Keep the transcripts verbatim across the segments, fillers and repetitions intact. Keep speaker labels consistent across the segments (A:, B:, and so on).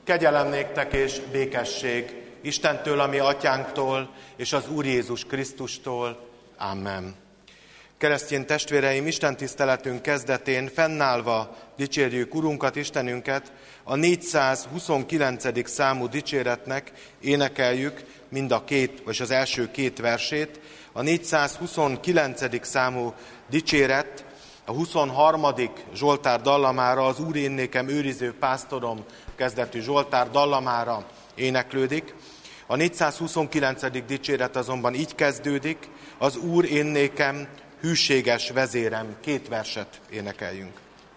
A: Kegyelem néktek és békesség Istentől, a mi atyánktól, és az Úr Jézus Krisztustól. Amen. Keresztény testvéreim, Isten tiszteletünk kezdetén fennállva dicsérjük Urunkat, Istenünket, a négyszázhuszonkilencedik számú dicséretnek énekeljük mind a két, vagy az első két versét. A négyszázhuszonkilencedik számú dicséret a huszonharmadik Zsoltár dallamára, az Úr én nékem őriző pásztorom kezdetű Zsoltár dallamára éneklődik. A négyszázhuszonkilencedik dicséret azonban így kezdődik: az Úr én nékem hűséges vezérem. Két verset énekeljünk.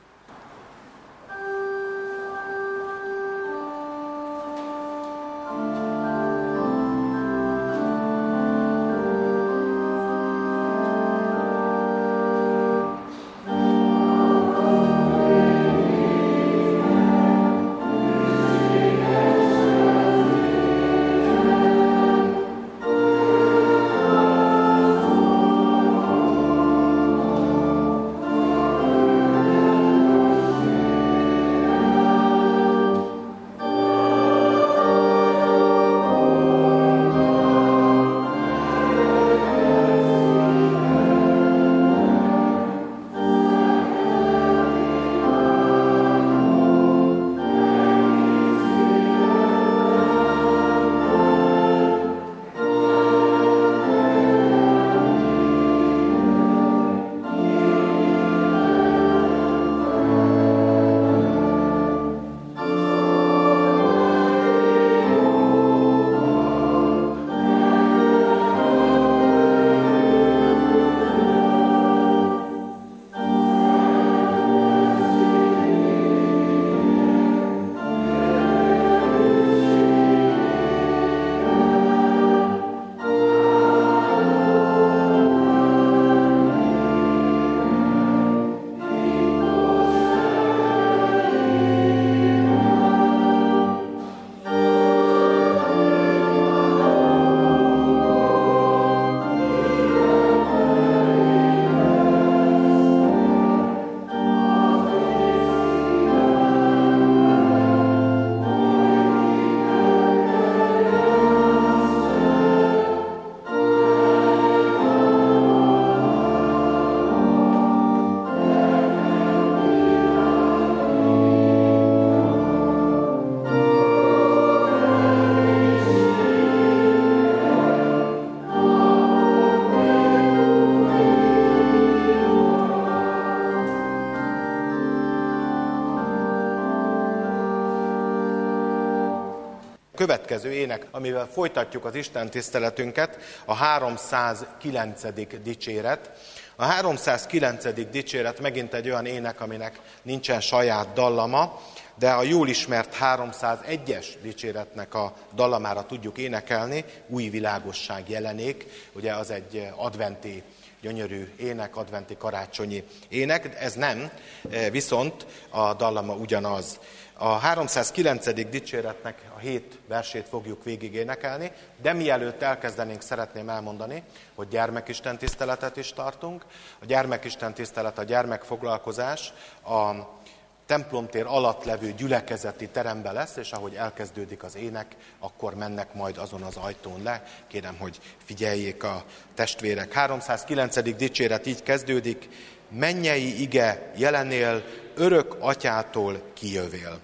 A: Következő ének, amivel folytatjuk az Isten tiszteletünket, a háromszázkilencedik dicséret. A háromszázkilencedik dicséret megint egy olyan ének, aminek nincsen saját dallama, de a jól ismert háromszázegyes dicséretnek a dallamára tudjuk énekelni, Új világosság jelenék, ugye az egy adventi gyönyörű ének, adventi karácsonyi ének, ez nem, viszont a dallama ugyanaz. A háromszázkilencedik dicséretnek a hét versét fogjuk végig énekelni, de mielőtt elkezdenénk, szeretném elmondani, hogy gyermekisten tiszteletet is tartunk. A gyermekisten tisztelet, a gyermekfoglalkozás a templomtér alatt levő gyülekezeti teremben lesz, és ahogy elkezdődik az ének, akkor mennek majd azon az ajtón le. Kérem, hogy figyeljék a testvérek. háromszázkilencedik dicséret így kezdődik: mennyei ige jelenél, örök atyától kijövél.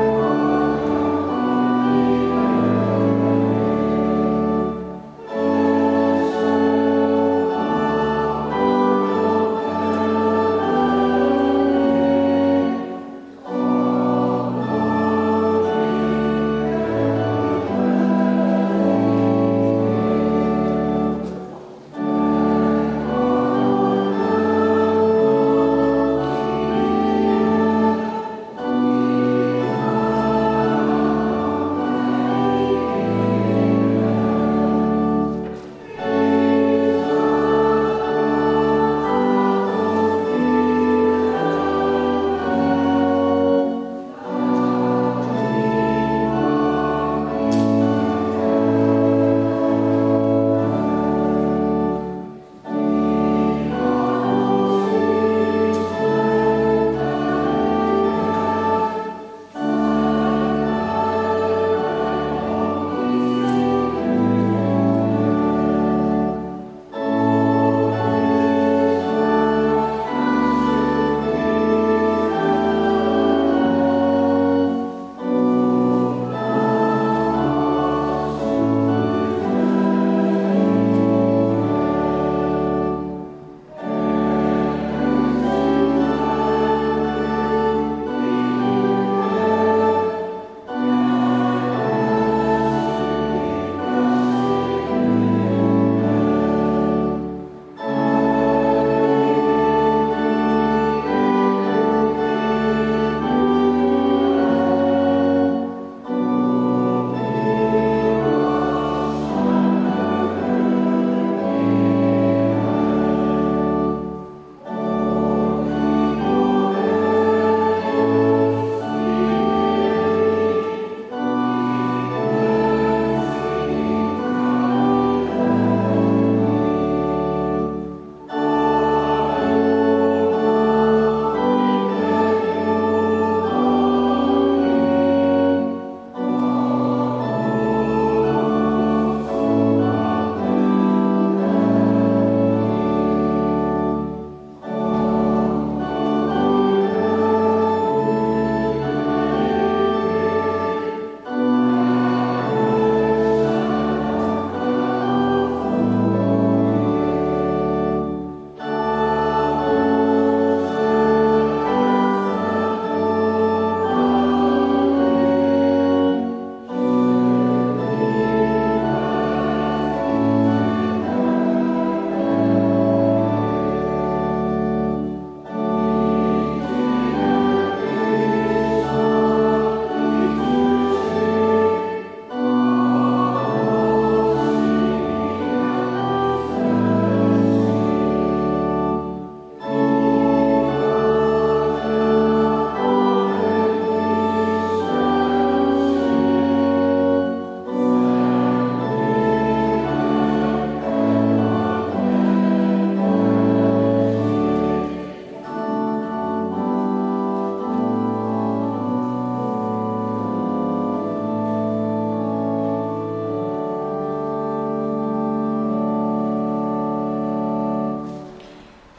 B: Oh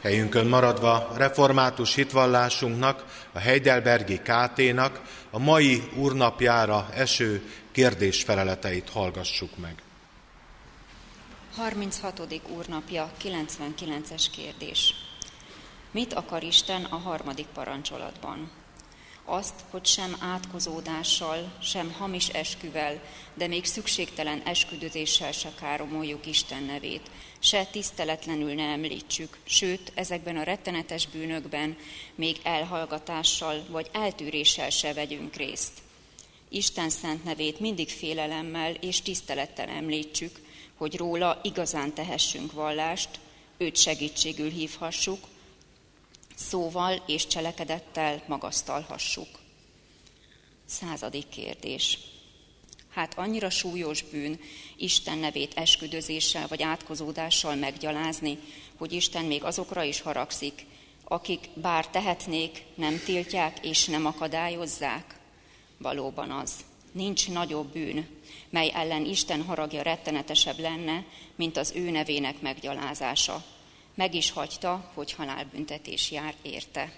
A: Helyünkön maradva református hitvallásunknak, a Heidelbergi ká té-nak a mai úrnapjára eső kérdésfeleleteit hallgassuk meg.
B: harminchatodik úrnapja, kilencvenkilences kérdés. Mit akar Isten a harmadik parancsolatban? Azt, hogy sem átkozódással, sem hamis esküvel, de még szükségtelen esküdözéssel se káromoljuk Isten nevét, se tiszteletlenül ne említsük, sőt, ezekben a rettenetes bűnökben még elhallgatással vagy eltűréssel se vegyünk részt. Isten szent nevét mindig félelemmel és tisztelettel említsük, hogy róla igazán tehessünk vallást, őt segítségül hívhassuk, szóval és cselekedettel magasztalhassuk. Századik kérdés. Hát annyira súlyos bűn Isten nevét esküdözéssel vagy átkozódással meggyalázni, hogy Isten még azokra is haragszik, akik bár tehetnék, nem tiltják és nem akadályozzák? Valóban az. Nincs nagyobb bűn, mely ellen Isten haragja rettenetesebb lenne, mint az ő nevének meggyalázása. Meg is hagyta, hogy halálbüntetés jár érte.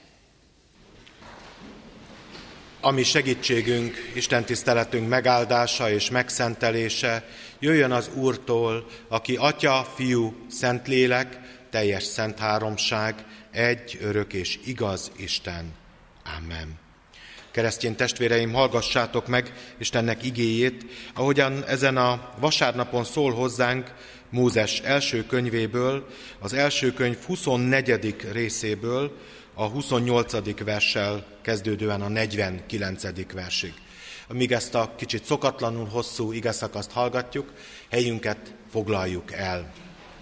A: Ami segítségünk, Isten tiszteletünk megáldása és megszentelése jöjjön az Úrtól, aki Atya, Fiú, Szentlélek, teljes szent háromság, egy örök és igaz Isten. Amen. Keresztény testvéreim, hallgassátok meg Istennek igéjét, ahogyan ezen a vasárnapon szól hozzánk Mózes első könyvéből, az első könyv huszonnegyedik részéből, a huszonnyolcadik verssel kezdődően a negyvenkilencedik versig. Amíg ezt a kicsit szokatlanul hosszú igeszakaszt hallgatjuk, helyünket foglaljuk el.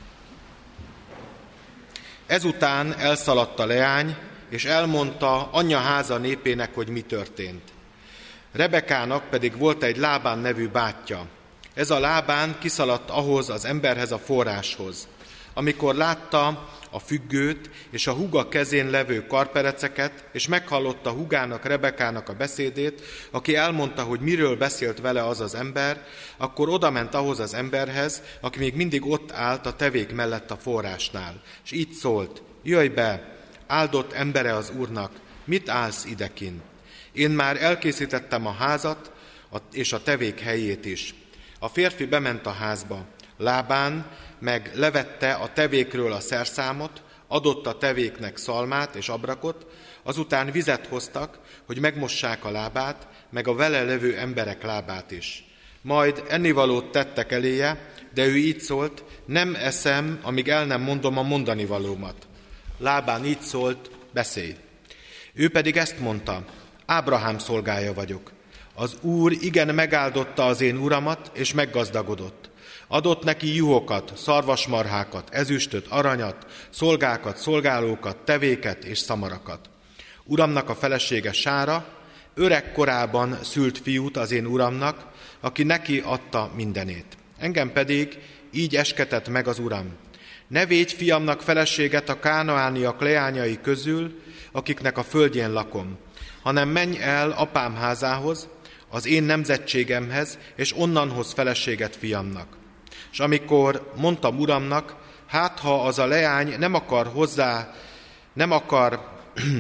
A: Ezután elszaladt a leány, és elmondta anyja háza népének, hogy mi történt. Rebekának pedig volt egy Lábán nevű bátyja. Ez a Lábán kiszaladt ahhoz az emberhez a forráshoz. Amikor látta a függőt és a húga kezén levő karpereceket, és meghallotta húgának, Rebekának a beszédét, aki elmondta, hogy miről beszélt vele az az ember, akkor odament ahhoz az emberhez, aki még mindig ott állt a tevék mellett a forrásnál. És így szólt: jöjj be, áldott embere az Úrnak, mit állsz idekin? Én már elkészítettem a házat és a tevék helyét is. A férfi bement a házba. Lábán meg levette a tevékről a szerszámot, adott a tevéknek szalmát és abrakot, azután vizet hoztak, hogy megmossák a lábát, meg a vele levő emberek lábát is. Majd ennivalót tettek eléje, de ő így szólt: nem eszem, amíg el nem mondom a mondani valómat. Lábán így szólt: beszélj. Ő pedig ezt mondta: Ábrahám szolgája vagyok. Az Úr igen megáldotta az én uramat, és meggazdagodott. Adott neki juhokat, szarvasmarhákat, ezüstöt, aranyat, szolgákat, szolgálókat, tevéket és szamarakat. Uramnak a felesége Sára öreg korában szült fiút az én uramnak, aki neki adta mindenét. Engem pedig így esketett meg az Uram: ne védj fiamnak feleséget a kánaániak leányai közül, akiknek a földjén lakom, hanem menj el apám házához, az én nemzetségemhez, és onnan hoz feleséget fiamnak. És amikor mondtam uramnak, hát ha az a leány nem akar hozzá, nem akar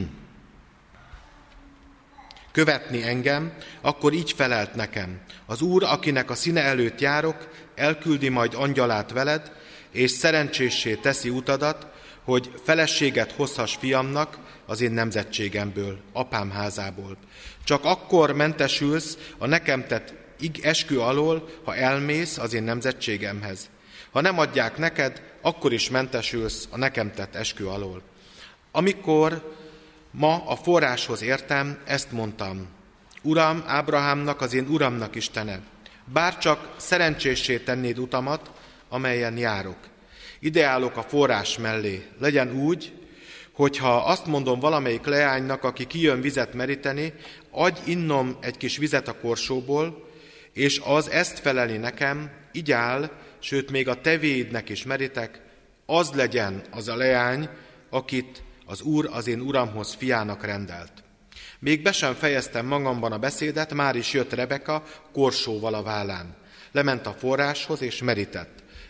A: követni engem, akkor így felelt nekem: az Úr, akinek a színe előtt járok, elküldi majd angyalát veled, és szerencséssé teszi utadat, hogy feleséget hozhass fiamnak az én nemzetségemből, apám házából. Csak akkor mentesülsz a nekem tett eskü alól, ha elmész az én nemzetségemhez. Ha nem adják neked, akkor is mentesülsz a nekem tett eskü alól. Amikor ma a forráshoz értem, ezt mondtam: Uram, Ábrahámnak, az én uramnak Istene, bárcsak szerencséssé tennéd utamat, amelyen járok. Ideálok a forrás mellé. Legyen úgy, hogyha azt mondom valamelyik leánynak, aki kijön vizet meríteni, adj innom egy kis vizet a korsóból, és az ezt feleli nekem, így áll, sőt még a tevéidnek is merítek, az legyen az a leány, akit az Úr az én uramhoz fiának rendelt. Még be sem fejeztem magamban a beszédet, már is jött Rebeka korsóval a vállán. Lement a forráshoz és merített.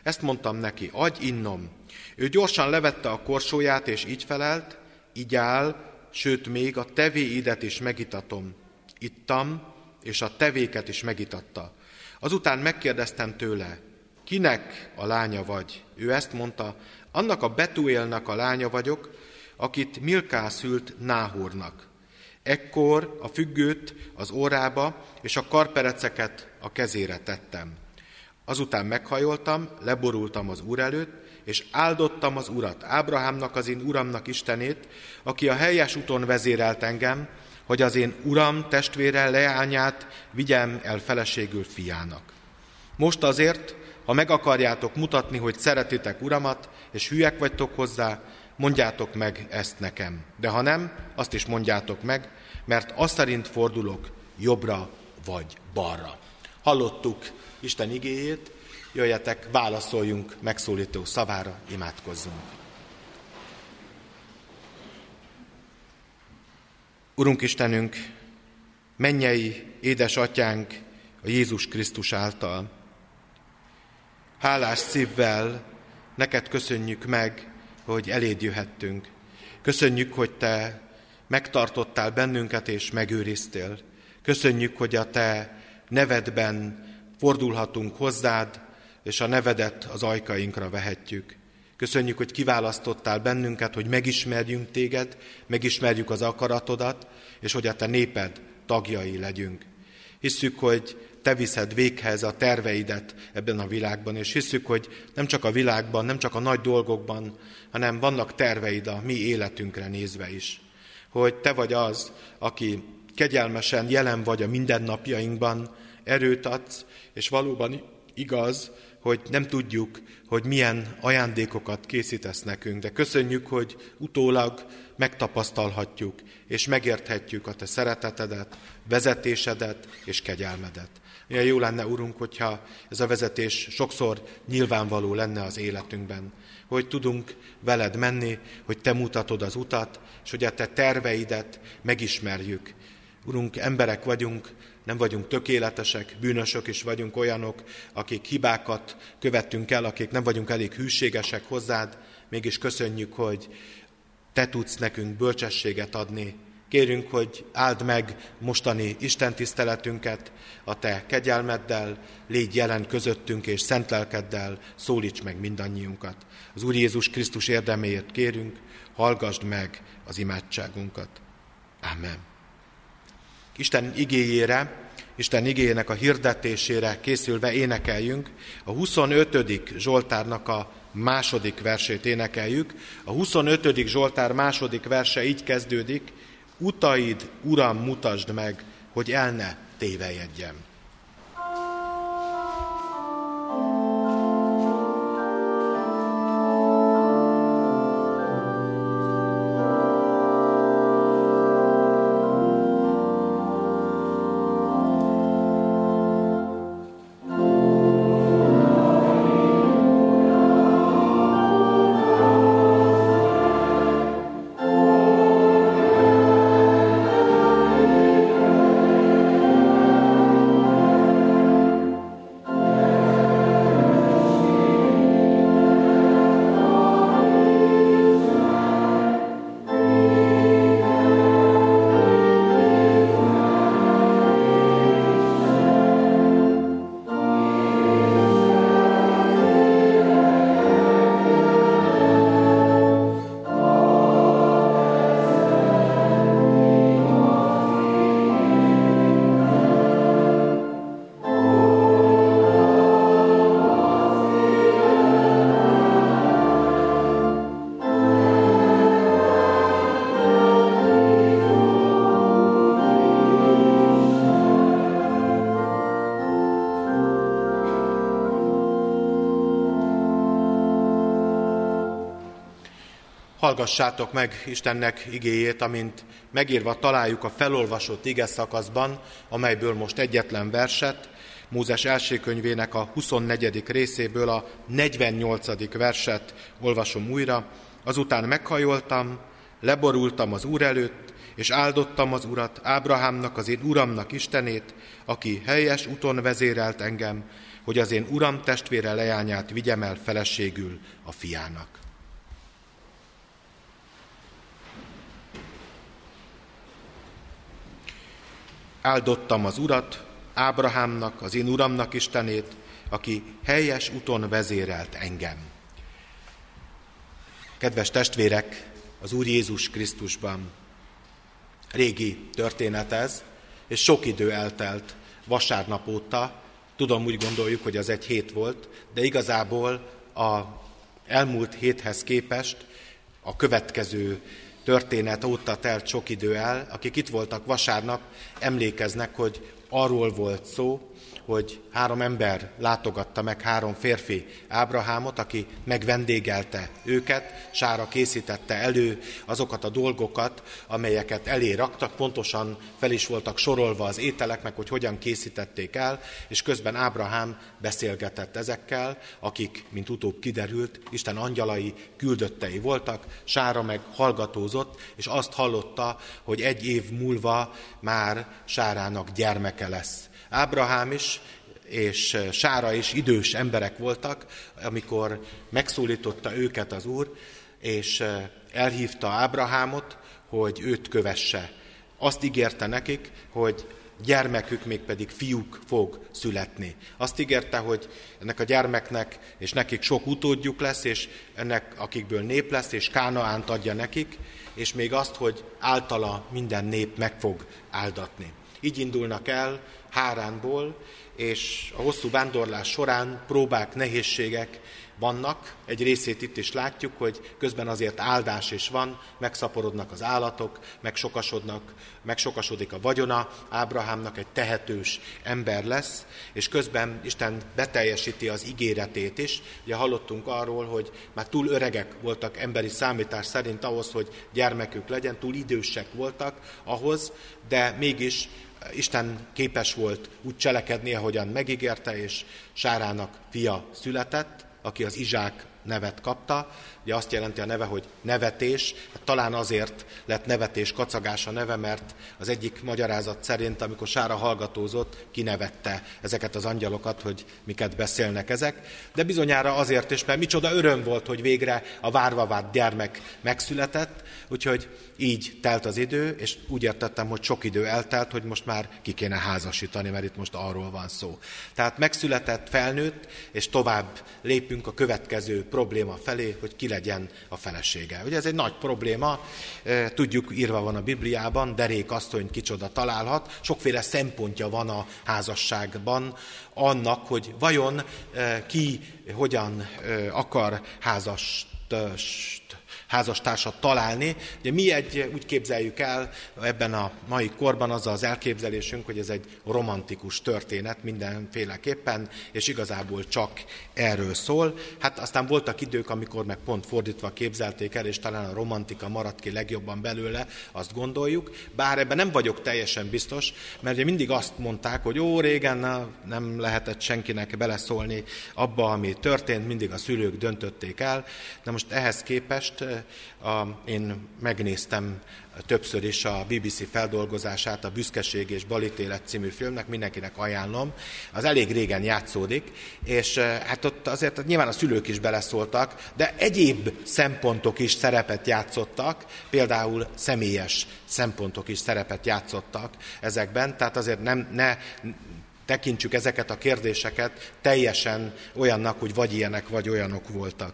A: Ezt mondtam neki, adj innom. Ő gyorsan levette a korsóját, és így felelt, így áll, sőt még a tevéidet is megitatom. Ittam, és a tevéket is megitatta. Azután megkérdeztem tőle, kinek a lánya vagy? Ő ezt mondta, annak a Betuélnak a lánya vagyok, akit Milká szült Náhornak. Ekkor a függőt az órába, és a karpereceket a kezére tettem. Azután meghajoltam, leborultam az Úr előtt, és áldottam az Urat, Ábrahámnak, az én Uramnak Istenét, aki a helyes úton vezérelt engem, hogy az én Uram testvére leányát vigyem el feleségül fiának. Most azért, ha meg akarjátok mutatni, hogy szeretitek Uramat, és hülyek vagytok hozzá, mondjátok meg ezt nekem. De ha nem, azt is mondjátok meg, mert azt szerint fordulok jobbra vagy balra. Hallottuk Isten igéjét, jöjjetek, válaszoljunk megszólító szavára, imádkozzunk. Urunk Istenünk, mennyei édesatyánk a Jézus Krisztus által. Hálás szívvel neked köszönjük meg, hogy eléd jöhettünk. Köszönjük, hogy te megtartottál bennünket és megőriztél. Köszönjük, hogy a te nevedben fordulhatunk hozzád, és a nevedet az ajkainkra vehetjük. Köszönjük, hogy kiválasztottál bennünket, hogy megismerjünk téged, megismerjük az akaratodat, és hogy a te néped tagjai legyünk. Hisszük, hogy te viszed véghez a terveidet ebben a világban, és hisszük, hogy nem csak a világban, nem csak a nagy dolgokban, hanem vannak terveid a mi életünkre nézve is. Hogy te vagy az, aki kegyelmesen jelen vagy a mindennapjainkban, erőt adsz, és valóban igaz, hogy nem tudjuk, hogy milyen ajándékokat készítesz nekünk, de köszönjük, hogy utólag megtapasztalhatjuk, és megérthetjük a te szeretetedet, vezetésedet és kegyelmedet. Milyen jó lenne, Urunk, hogyha ez a vezetés sokszor nyilvánvaló lenne az életünkben, hogy tudunk veled menni, hogy te mutatod az utat, és hogy a te terveidet megismerjük. Urunk, emberek vagyunk, nem vagyunk tökéletesek, bűnösök is vagyunk, olyanok, akik hibákat követtünk el, akik nem vagyunk elég hűségesek hozzád, mégis köszönjük, hogy te tudsz nekünk bölcsességet adni. Kérünk, hogy áld meg mostani istentiszteletünket a te kegyelmeddel, légy jelen közöttünk, és szent lelkeddel szólíts meg mindannyiunkat. Az Úr Jézus Krisztus érdeméért kérünk, hallgasd meg az imádságunkat. Amen. Isten igéjére, Isten igéjének a hirdetésére készülve énekeljünk. A huszonötödik Zsoltárnak a második versét énekeljük. A huszonötödik Zsoltár második verse így kezdődik: Utaid, Uram, mutasd meg, hogy el ne tévejedjem. Hallgassátok meg Istennek igéjét, amint megírva találjuk a felolvasott igeszakaszban, amelyből most egyetlen verset, Mózes első könyvének a huszonnegyedik részéből a negyvennyolcadik verset olvasom újra. Azután meghajoltam, leborultam az Úr előtt, és áldottam az Urat, Ábrahámnak, az én Uramnak Istenét, aki helyes úton vezérelt engem, hogy az én uram testvére leányát vigyem el feleségül a fiának. Áldottam az Urat, Ábrahámnak, az én uramnak Istenét, aki helyes úton vezérelt engem. Kedves testvérek, az Úr Jézus Krisztusban régi történet ez, és sok idő eltelt vasárnap óta. Tudom, úgy gondoljuk, hogy az egy hét volt, de igazából a elmúlt héthez képest a következő történet óta telt sok idő el. Akik itt voltak vasárnap, emlékeznek, hogy arról volt szó, hogy három ember látogatta meg, három férfi Ábrahámot, aki megvendégelte őket, Sára készítette elő azokat a dolgokat, amelyeket elé raktak, pontosan fel is voltak sorolva az ételek, meg hogy hogyan készítették el, és közben Ábrahám beszélgetett ezekkel, akik, mint utóbb kiderült, Isten angyalai, küldöttei voltak, Sára meg hallgatózott, és azt hallotta, hogy egy év múlva már Sárának gyermeke lesz. Ábrahám is és Sára is idős emberek voltak, amikor megszólította őket az Úr, és elhívta Ábrahámot, hogy őt kövesse. Azt ígérte nekik, hogy gyermekük mégpedig fiúk fog születni. Azt ígérte, hogy ennek a gyermeknek és nekik sok utódjuk lesz, és ennek akikből nép lesz, és Kánaánt adja nekik, és még azt, hogy általa minden nép meg fog áldatni. Így indulnak el Háránból, és a hosszú vándorlás során próbák, nehézségek vannak. Egy részét itt is látjuk, hogy közben azért áldás is van, megszaporodnak az állatok, megsokasodnak, megsokasodik a vagyona, Ábrahámnak egy tehetős ember lesz, és közben Isten beteljesíti az ígéretét is. Ugye hallottunk arról, hogy már túl öregek voltak emberi számítás szerint ahhoz, hogy gyermekük legyen, túl idősek voltak ahhoz, de mégis Isten képes volt úgy cselekedni, ahogyan megígérte, és Sárának fia született, aki az Izsák nevet kapta. Ugye azt jelenti a neve, hogy nevetés. Hát talán azért lett nevetés, kacagás a neve, mert az egyik magyarázat szerint, amikor Sára hallgatózott, kinevette ezeket az angyalokat, hogy miket beszélnek ezek. De bizonyára azért is, mert micsoda öröm volt, hogy végre a várva várt gyermek megszületett, úgyhogy így telt az idő, és úgy értettem, hogy sok idő eltelt, hogy most már ki kéne házasítani, mert itt most arról van szó. Tehát megszületett, felnőtt, és tovább lépünk a következő probléma felé, hogy ki legyen a felesége. Ugye ez egy nagy probléma, tudjuk, írva van a Bibliában, derék asszony kicsoda találhat, sokféle szempontja van a házasságban annak, hogy vajon ki hogyan akar házast házastársat találni. Ugye mi egy, úgy képzeljük el ebben a mai korban az az elképzelésünk, hogy ez egy romantikus történet mindenféleképpen, és igazából csak erről szól. Hát aztán voltak idők, amikor meg pont fordítva képzelték el, és talán a romantika maradt ki legjobban belőle, azt gondoljuk. Bár ebben nem vagyok teljesen biztos, mert ugye mindig azt mondták, hogy ó, régen nem lehetett senkinek beleszólni abba, ami történt, mindig a szülők döntötték el, de most ehhez képest A, én megnéztem többször is a bé bé cé feldolgozását a Büszkeség és balítélet című filmnek, mindenkinek ajánlom. Az elég régen játszódik, és hát ott azért nyilván a szülők is beleszóltak, de egyéb szempontok is szerepet játszottak, például személyes szempontok is szerepet játszottak ezekben, tehát azért nem, ne tekintsük ezeket a kérdéseket teljesen olyannak, hogy vagy ilyenek, vagy olyanok voltak.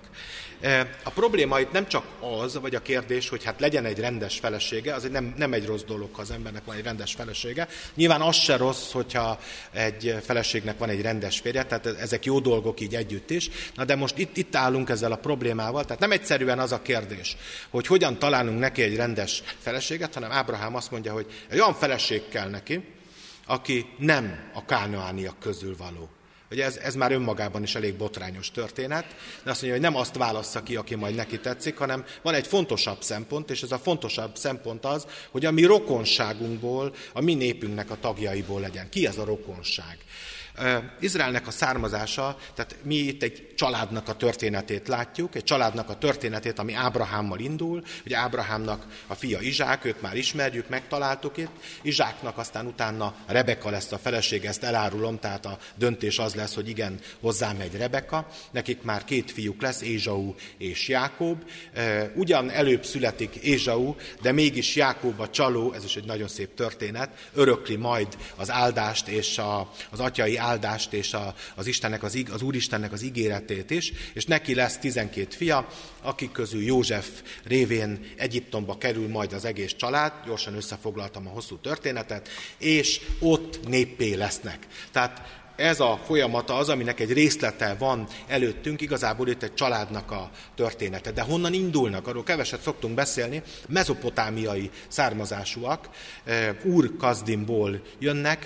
A: A probléma itt nem csak az, vagy a kérdés, hogy hát legyen egy rendes felesége, az nem, nem egy rossz dolog, ha az embernek van egy rendes felesége. Nyilván az se rossz, hogyha egy feleségnek van egy rendes férje, tehát ezek jó dolgok így együtt is. Na de most itt, itt állunk ezzel a problémával, tehát nem egyszerűen az a kérdés, hogy hogyan találunk neki egy rendes feleséget, hanem Ábrahám azt mondja, hogy egy olyan feleség kell neki, aki nem a kánaániak közül való. Ugye ez, ez már önmagában is elég botrányos történet, de azt mondja, hogy nem azt válassza ki, aki majd neki tetszik, hanem van egy fontosabb szempont, és ez a fontosabb szempont az, hogy a mi rokonságunkból, a mi népünknek a tagjaiból legyen. Ki ez a rokonság? Izraelnek a származása, tehát mi itt egy családnak a történetét látjuk, egy családnak a történetét, ami Ábrahámmal indul, ugye Ábrahámnak a fia Izsák, őt már ismerjük, megtaláltuk itt, Izsáknak aztán utána Rebeka lesz a felesége, ezt elárulom, tehát a döntés az lesz, hogy igen, hozzámegy Rebeka, nekik már két fiúk lesz, Ézsau és Jákob, ugyan előbb születik Ézsau, de mégis Jákob a csaló, ez is egy nagyon szép történet, örökli majd az áldást és a, az atyai áldást és a, az, Istennek, az, az Úristennek az ígéretét is, és neki lesz tizenkét fia, akik közül József révén Egyiptomba kerül majd az egész család, gyorsan összefoglaltam a hosszú történetet, és ott néppé lesznek. Tehát ez a folyamata az, aminek egy részlete van előttünk, igazából itt egy családnak a története. De honnan indulnak, arról keveset szoktunk beszélni, mezopotámiai származásúak, Úr-Kazdimból jönnek,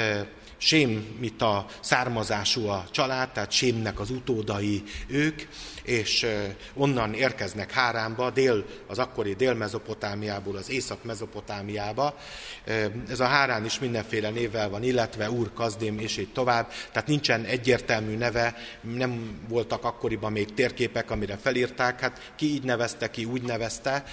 A: sémita származású a család, tehát Sémnek az utódai ők, és onnan érkeznek Háránba, dél, az akkori Dél-Mezopotámiából az Észak-Mezopotámiába. Ez a Hárán is mindenféle névvel van, illetve Úr-Kazdim, és így tovább. Tehát nincsen egyértelmű neve, nem voltak akkoriban még térképek, amire felírták, hát ki így nevezte, ki úgy nevezte.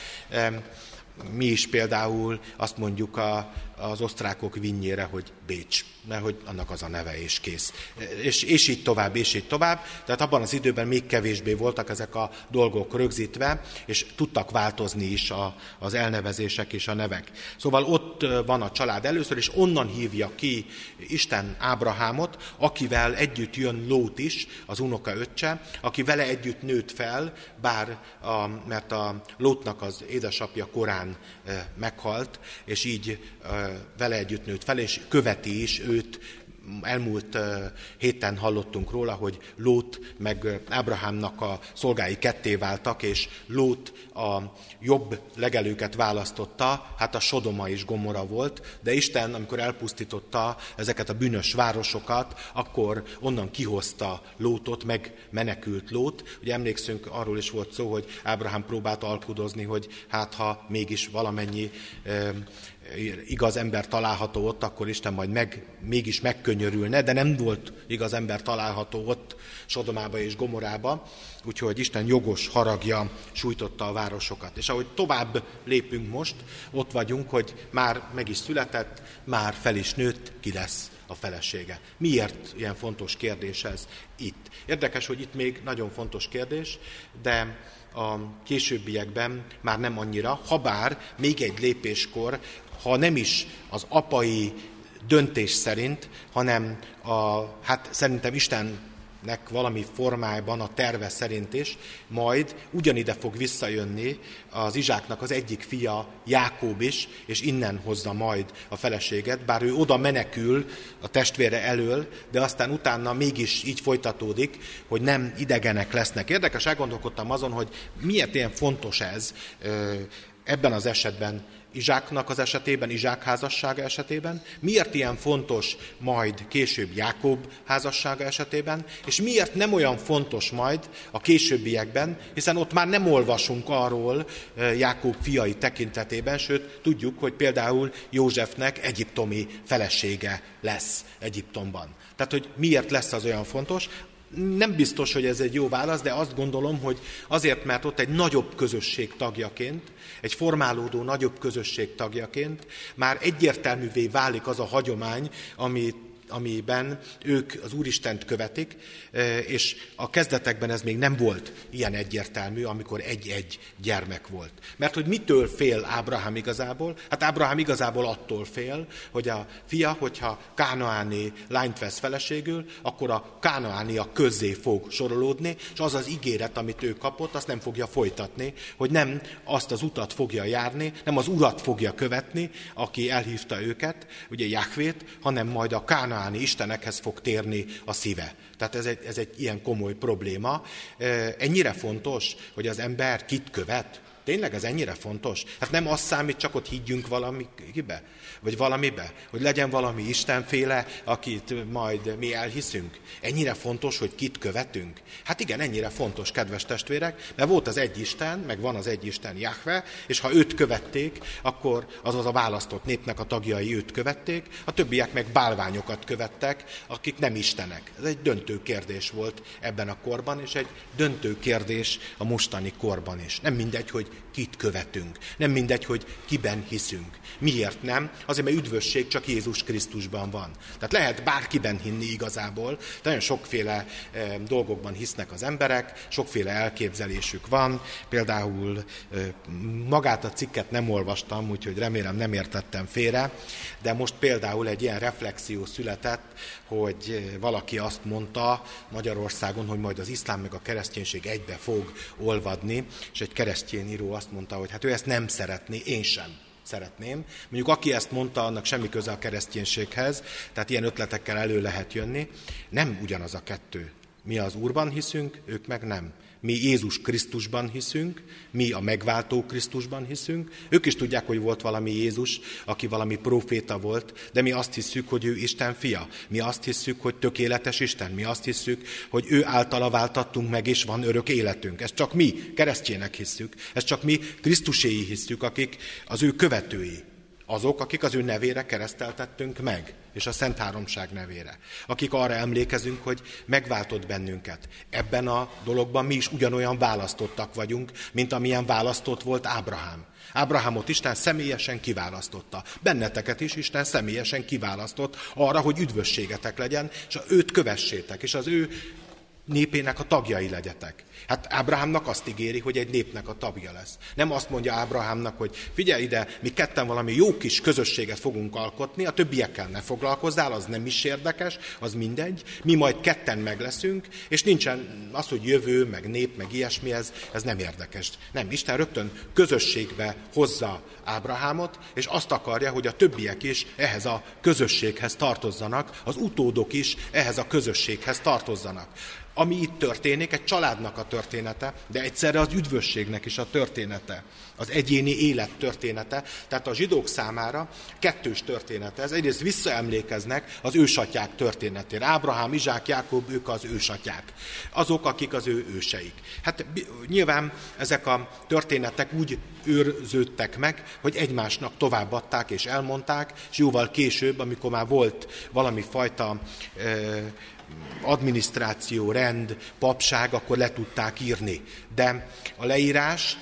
A: Mi is például azt mondjuk a, az osztrákok Vinnyére, hogy Bécs, mert hogy annak az a neve, és kész. És, és így tovább, és így tovább. Tehát abban az időben még kevésbé voltak ezek a dolgok rögzítve, és tudtak változni is a, az elnevezések és a nevek. Szóval ott van a család először, és onnan hívja ki Isten Ábrahámot, akivel együtt jön Lót is, az unokaöccse, aki vele együtt nőtt fel, bár a, mert a Lótnak az édesapja korán e, meghalt, és így e, vele együtt nőtt fel, és követi is őt. Elmúlt héten hallottunk róla, hogy Lót meg Ábrahámnak a szolgái ketté váltak, és Lót a jobb legelőket választotta, hát a Sodoma és Gomora volt, de Isten, amikor elpusztította ezeket a bűnös városokat, akkor onnan kihozta Lótot, meg menekült Lót. Ugye emlékszünk, arról is volt szó, hogy Ábrahám próbált alkudozni, hogy hát ha mégis valamennyi igaz ember található ott, akkor Isten majd meg, mégis megkönyörülne, de nem volt igaz ember található ott Sodomába és Gomorába, úgyhogy Isten jogos haragja sújtotta a városokat. És ahogy tovább lépünk most, ott vagyunk, hogy már meg is született, már fel is nőtt, ki lesz a felesége. Miért ilyen fontos kérdés ez itt? Érdekes, hogy itt még nagyon fontos kérdés, de a későbbiekben már nem annyira, habár még egy lépéskor, ha nem is az apai döntés szerint, hanem a, hát szerintem Istennek valami formájában a terve szerint is, majd ugyanide fog visszajönni az Izsáknak az egyik fia, Jákob is, és innen hozza majd a feleséget, bár ő oda menekül a testvére elől, de aztán utána mégis így folytatódik, hogy nem idegenek lesznek. Érdekes, elgondolkodtam azon, hogy miért ilyen fontos ez ebben az esetben, Izsáknak az esetében, Izsák házassága esetében, miért ilyen fontos majd később Jákob házassága esetében, és miért nem olyan fontos majd a későbbiekben, hiszen ott már nem olvasunk arról Jákob fiai tekintetében, sőt tudjuk, hogy például Józsefnek egyiptomi felesége lesz Egyiptomban. Tehát, hogy miért lesz az olyan fontos? Nem biztos, hogy ez egy jó válasz, de azt gondolom, hogy azért, mert ott egy nagyobb közösség tagjaként, egy formálódó nagyobb közösség tagjaként már egyértelművé válik az a hagyomány, ami amiben ők az Úristent követik, és a kezdetekben ez még nem volt ilyen egyértelmű, amikor egy-egy gyermek volt. Mert hogy mitől fél Ábrahám igazából? Hát Ábrahám igazából attól fél, hogy a fia, hogyha kánaáni lányt vesz feleségül, akkor a kánaániak közzé fog sorolódni, és az az ígéret, amit ő kapott, azt nem fogja folytatni, hogy nem azt az utat fogja járni, nem az urat fogja követni, aki elhívta őket, ugye Jahvét, hanem majd a kánaáni istenekhez fog térni a szíve. Tehát ez egy, ez egy ilyen komoly probléma. Ennyire fontos, hogy az ember kit követ? tényleg ez ennyire fontos? Hát nem az számít, csak ott higgyünk valamibe, vagy valamibe, hogy legyen valami istenféle, akit majd mi elhiszünk. Ennyire fontos, hogy kit követünk? Hát igen, ennyire fontos, kedves testvérek, mert volt az egy Isten, meg van az egy Isten, Jahve, és ha őt követték, akkor azaz a választott népnek a tagjai őt követték, a többiek meg bálványokat követtek, akik nem istenek. Ez egy döntő kérdés volt ebben a korban, és egy döntő kérdés a mostani korban is. Nem mindegy, hogy kit követünk. Nem mindegy, hogy kiben hiszünk. Miért nem? Azért, mert üdvösség csak Jézus Krisztusban van. Tehát lehet bárkiben hinni igazából, de nagyon sokféle e, dolgokban hisznek az emberek, sokféle elképzelésük van. Például e, magát a cikket nem olvastam, úgyhogy remélem nem értettem félre, de most például egy ilyen reflexió született, hogy valaki azt mondta Magyarországon, hogy majd az iszlám meg a kereszténység egybe fog olvadni, és egy keresztény író azt mondta, hogy hát ő ezt nem szeretné, én sem szeretném. Mondjuk aki ezt mondta, annak semmi köze a kereszténységhez, tehát ilyen ötletekkel elő lehet jönni. Nem ugyanaz a kettő. Mi az Úrban hiszünk, ők meg nem. Mi Jézus Krisztusban hiszünk, mi a megváltó Krisztusban hiszünk. Ők is tudják, hogy volt valami Jézus, aki valami próféta volt, de mi azt hiszük, hogy ő Isten fia. Mi azt hiszük, hogy tökéletes Isten. Mi azt hiszük, hogy ő általa váltattunk meg, és van örök életünk. Ezt csak mi keresztjének hiszük. Ezt csak mi Krisztuséi hiszük, akik az ő követői. Azok, akik az ő nevére kereszteltettünk meg, és a Szent Háromság nevére. Akik arra emlékezünk, hogy megváltott bennünket. Ebben a dologban mi is ugyanolyan választottak vagyunk, mint amilyen választott volt Ábrahám. Ábrahámot Isten személyesen kiválasztotta. Benneteket is Isten személyesen kiválasztott arra, hogy üdvösségetek legyen, és őt kövessétek, és az ő népének a tagjai legyetek. Hát Ábrahámnak azt ígéri, hogy egy népnek a tagja lesz. Nem azt mondja Ábrahámnak, hogy figyelj ide, mi ketten valami jó kis közösséget fogunk alkotni, a többiekkel ne foglalkozzál, az nem is érdekes, az mindegy, mi majd ketten meg leszünk, és nincsen az, hogy jövő, meg nép, meg ilyesmi, ez, ez nem érdekes. Nem, Isten rögtön közösségbe hozza Ábrahámot, és azt akarja, hogy a többiek is ehhez a közösséghez tartozzanak, az utódok is ehhez a közösséghez tartozzanak. Ami itt történik, egy családnak a története, de egyszerre az üdvösségnek is a története, az egyéni élet története. Tehát a zsidók számára kettős története ez. Egyrészt visszaemlékeznek az ősatyák történetére. Ábrahám, Izsák, Jákob, ők az ősatyák. Azok, akik az ő őseik. Hát nyilván ezek a történetek úgy őrződtek meg, hogy egymásnak továbbadták és elmondták, és jóval később, amikor már volt valami fajta e, adminisztráció, rend, papság, akkor le tudták írni. De a leírás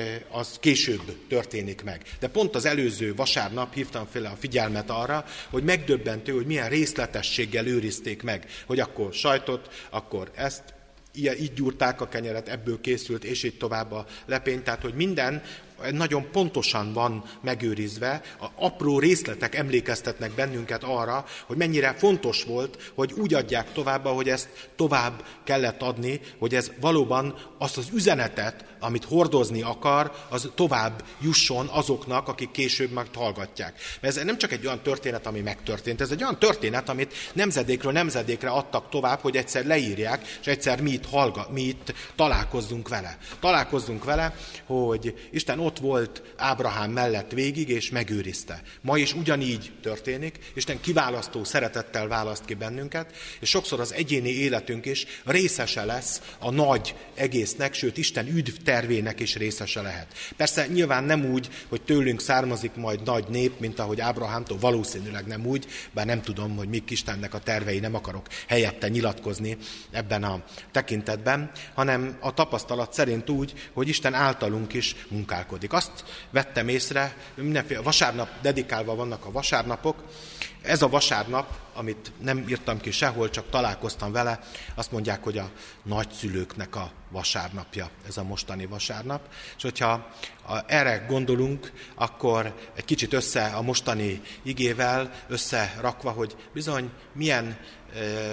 A: az később történik meg. De pont az előző vasárnap hívtam fel a figyelmet arra, hogy megdöbbentő, hogy milyen részletességgel őrizték meg, hogy akkor sajtot, akkor ezt, így gyúrták a kenyeret, ebből készült, és így tovább a lepény. Tehát, hogy minden nagyon pontosan van megőrizve, a apró részletek emlékeztetnek bennünket arra, hogy mennyire fontos volt, hogy úgy adják tovább, hogy ezt tovább kellett adni, hogy ez valóban azt az üzenetet, amit hordozni akar, az tovább jusson azoknak, akik később meghallgatják. Mert ez nem csak egy olyan történet, ami megtörtént, ez egy olyan történet, amit nemzedékről nemzedékre adtak tovább, hogy egyszer leírják, és egyszer mi itt, hallga, mi itt találkozzunk vele. Találkozzunk vele, hogy Isten ott volt Ábrahám mellett végig, és megőrizte. Ma is ugyanígy történik, Isten kiválasztó szeretettel választ ki bennünket, és sokszor az egyéni életünk is részese lesz a nagy egésznek, sőt Isten üdv tervének is részese lehet. Persze nyilván nem úgy, hogy tőlünk származik majd nagy nép, mint ahogy Ábrahámtól, valószínűleg nem úgy, bár nem tudom, hogy mik Istennek a tervei, nem akarok helyette nyilatkozni ebben a tekintetben, hanem a tapasztalat szerint úgy, hogy Isten általunk is munkálkodik. Azt vettem észre, mindenféle vasárnap dedikálva vannak a vasárnapok. Ez a vasárnap, amit nem írtam ki sehol, csak találkoztam vele, azt mondják, hogy a nagyszülőknek a vasárnapja, ez a mostani vasárnap. És hogyha erre gondolunk, akkor egy kicsit össze a mostani igével összerakva, hogy bizony milyen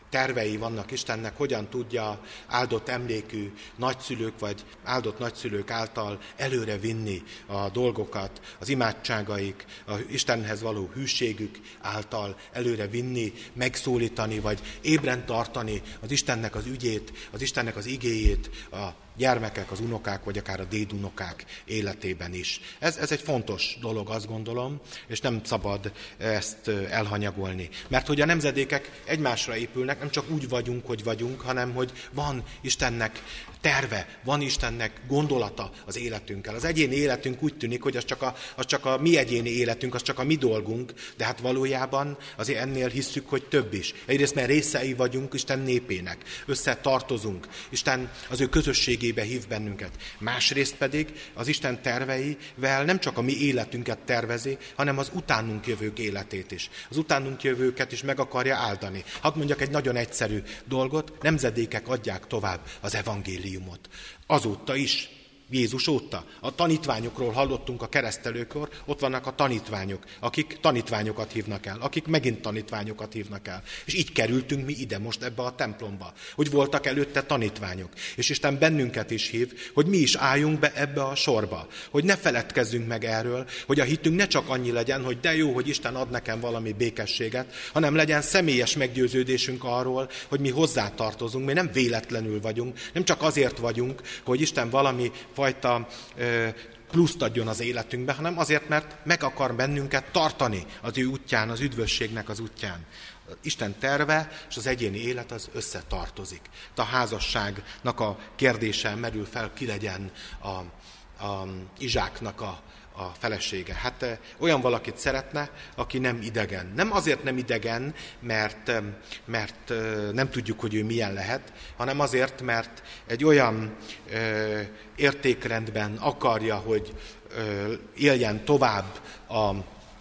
A: tervei vannak Istennek, hogyan tudja áldott emlékű nagyszülők vagy áldott nagyszülők által előre vinni a dolgokat, az imádságaik, az Istenhez való hűségük által előre vinni, megszólítani, vagy ébren tartani az Istennek az ügyét, az Istennek az igéjét, a gyermekek, az unokák, vagy akár a dédunokák életében is. Ez, ez egy fontos dolog, azt gondolom, és nem szabad ezt elhanyagolni. Mert hogy a nemzedékek egymásra épülnek, nem csak úgy vagyunk, hogy vagyunk, hanem hogy van Istennek terve, van Istennek gondolata az életünkkel. Az egyéni életünk úgy tűnik, hogy az csak a, az csak a mi egyéni életünk, az csak a mi dolgunk, de hát valójában azért ennél hisszük, hogy több is. Egyrészt, mert részei vagyunk Isten népének, összetartozunk, Isten az ő közösségébe hív bennünket. Másrészt pedig az Isten terveivel nem csak a mi életünket tervezi, hanem az utánunk jövők életét is. Az utánunk jövőket is meg akarja áldani. Hadd mondjak egy nagyon egyszerű dolgot, nemzedékek adják tovább az evangéliumot. Azóta is, Jézus óta. A tanítványokról hallottunk a keresztelőkor, ott vannak a tanítványok, akik tanítványokat hívnak el, akik megint tanítványokat hívnak el. És így kerültünk mi ide most ebbe a templomba, hogy voltak előtte tanítványok. És Isten bennünket is hív, hogy mi is álljunk be ebbe a sorba, hogy ne feledkezzünk meg erről, hogy a hitünk ne csak annyi legyen, hogy de jó, hogy Isten ad nekem valami békességet, hanem legyen személyes meggyőződésünk arról, hogy mi hozzátartozunk, mi nem véletlenül vagyunk, nem csak azért vagyunk, hogy Isten valami fajta pluszt adjon az életünkbe, hanem azért, mert meg akar bennünket tartani az ő útján, az üdvösségnek az útján. Isten terve és az egyéni élet az összetartozik. A házasságnak a kérdése merül fel, ki legyen a, a Izsáknak a a felesége. Hát olyan valakit szeretne, aki nem idegen. Nem azért nem idegen, mert, mert nem tudjuk, hogy ő milyen lehet, hanem azért, mert egy olyan ö, értékrendben akarja, hogy ö, éljen tovább a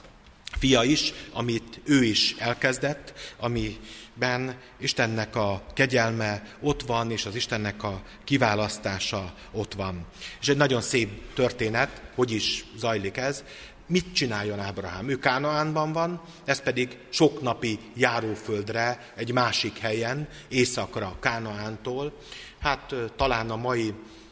A: fia is, amit ő is elkezdett, amiben Istennek a kegyelme ott van, és az Istennek a kiválasztása ott van. És egy nagyon szép történet, hogy is zajlik ez. Mit csináljon Ábrahám? Ő Kánaánban van, ez pedig sok napi járóföldre, egy másik helyen, északra Kánaántól. Hát talán a mai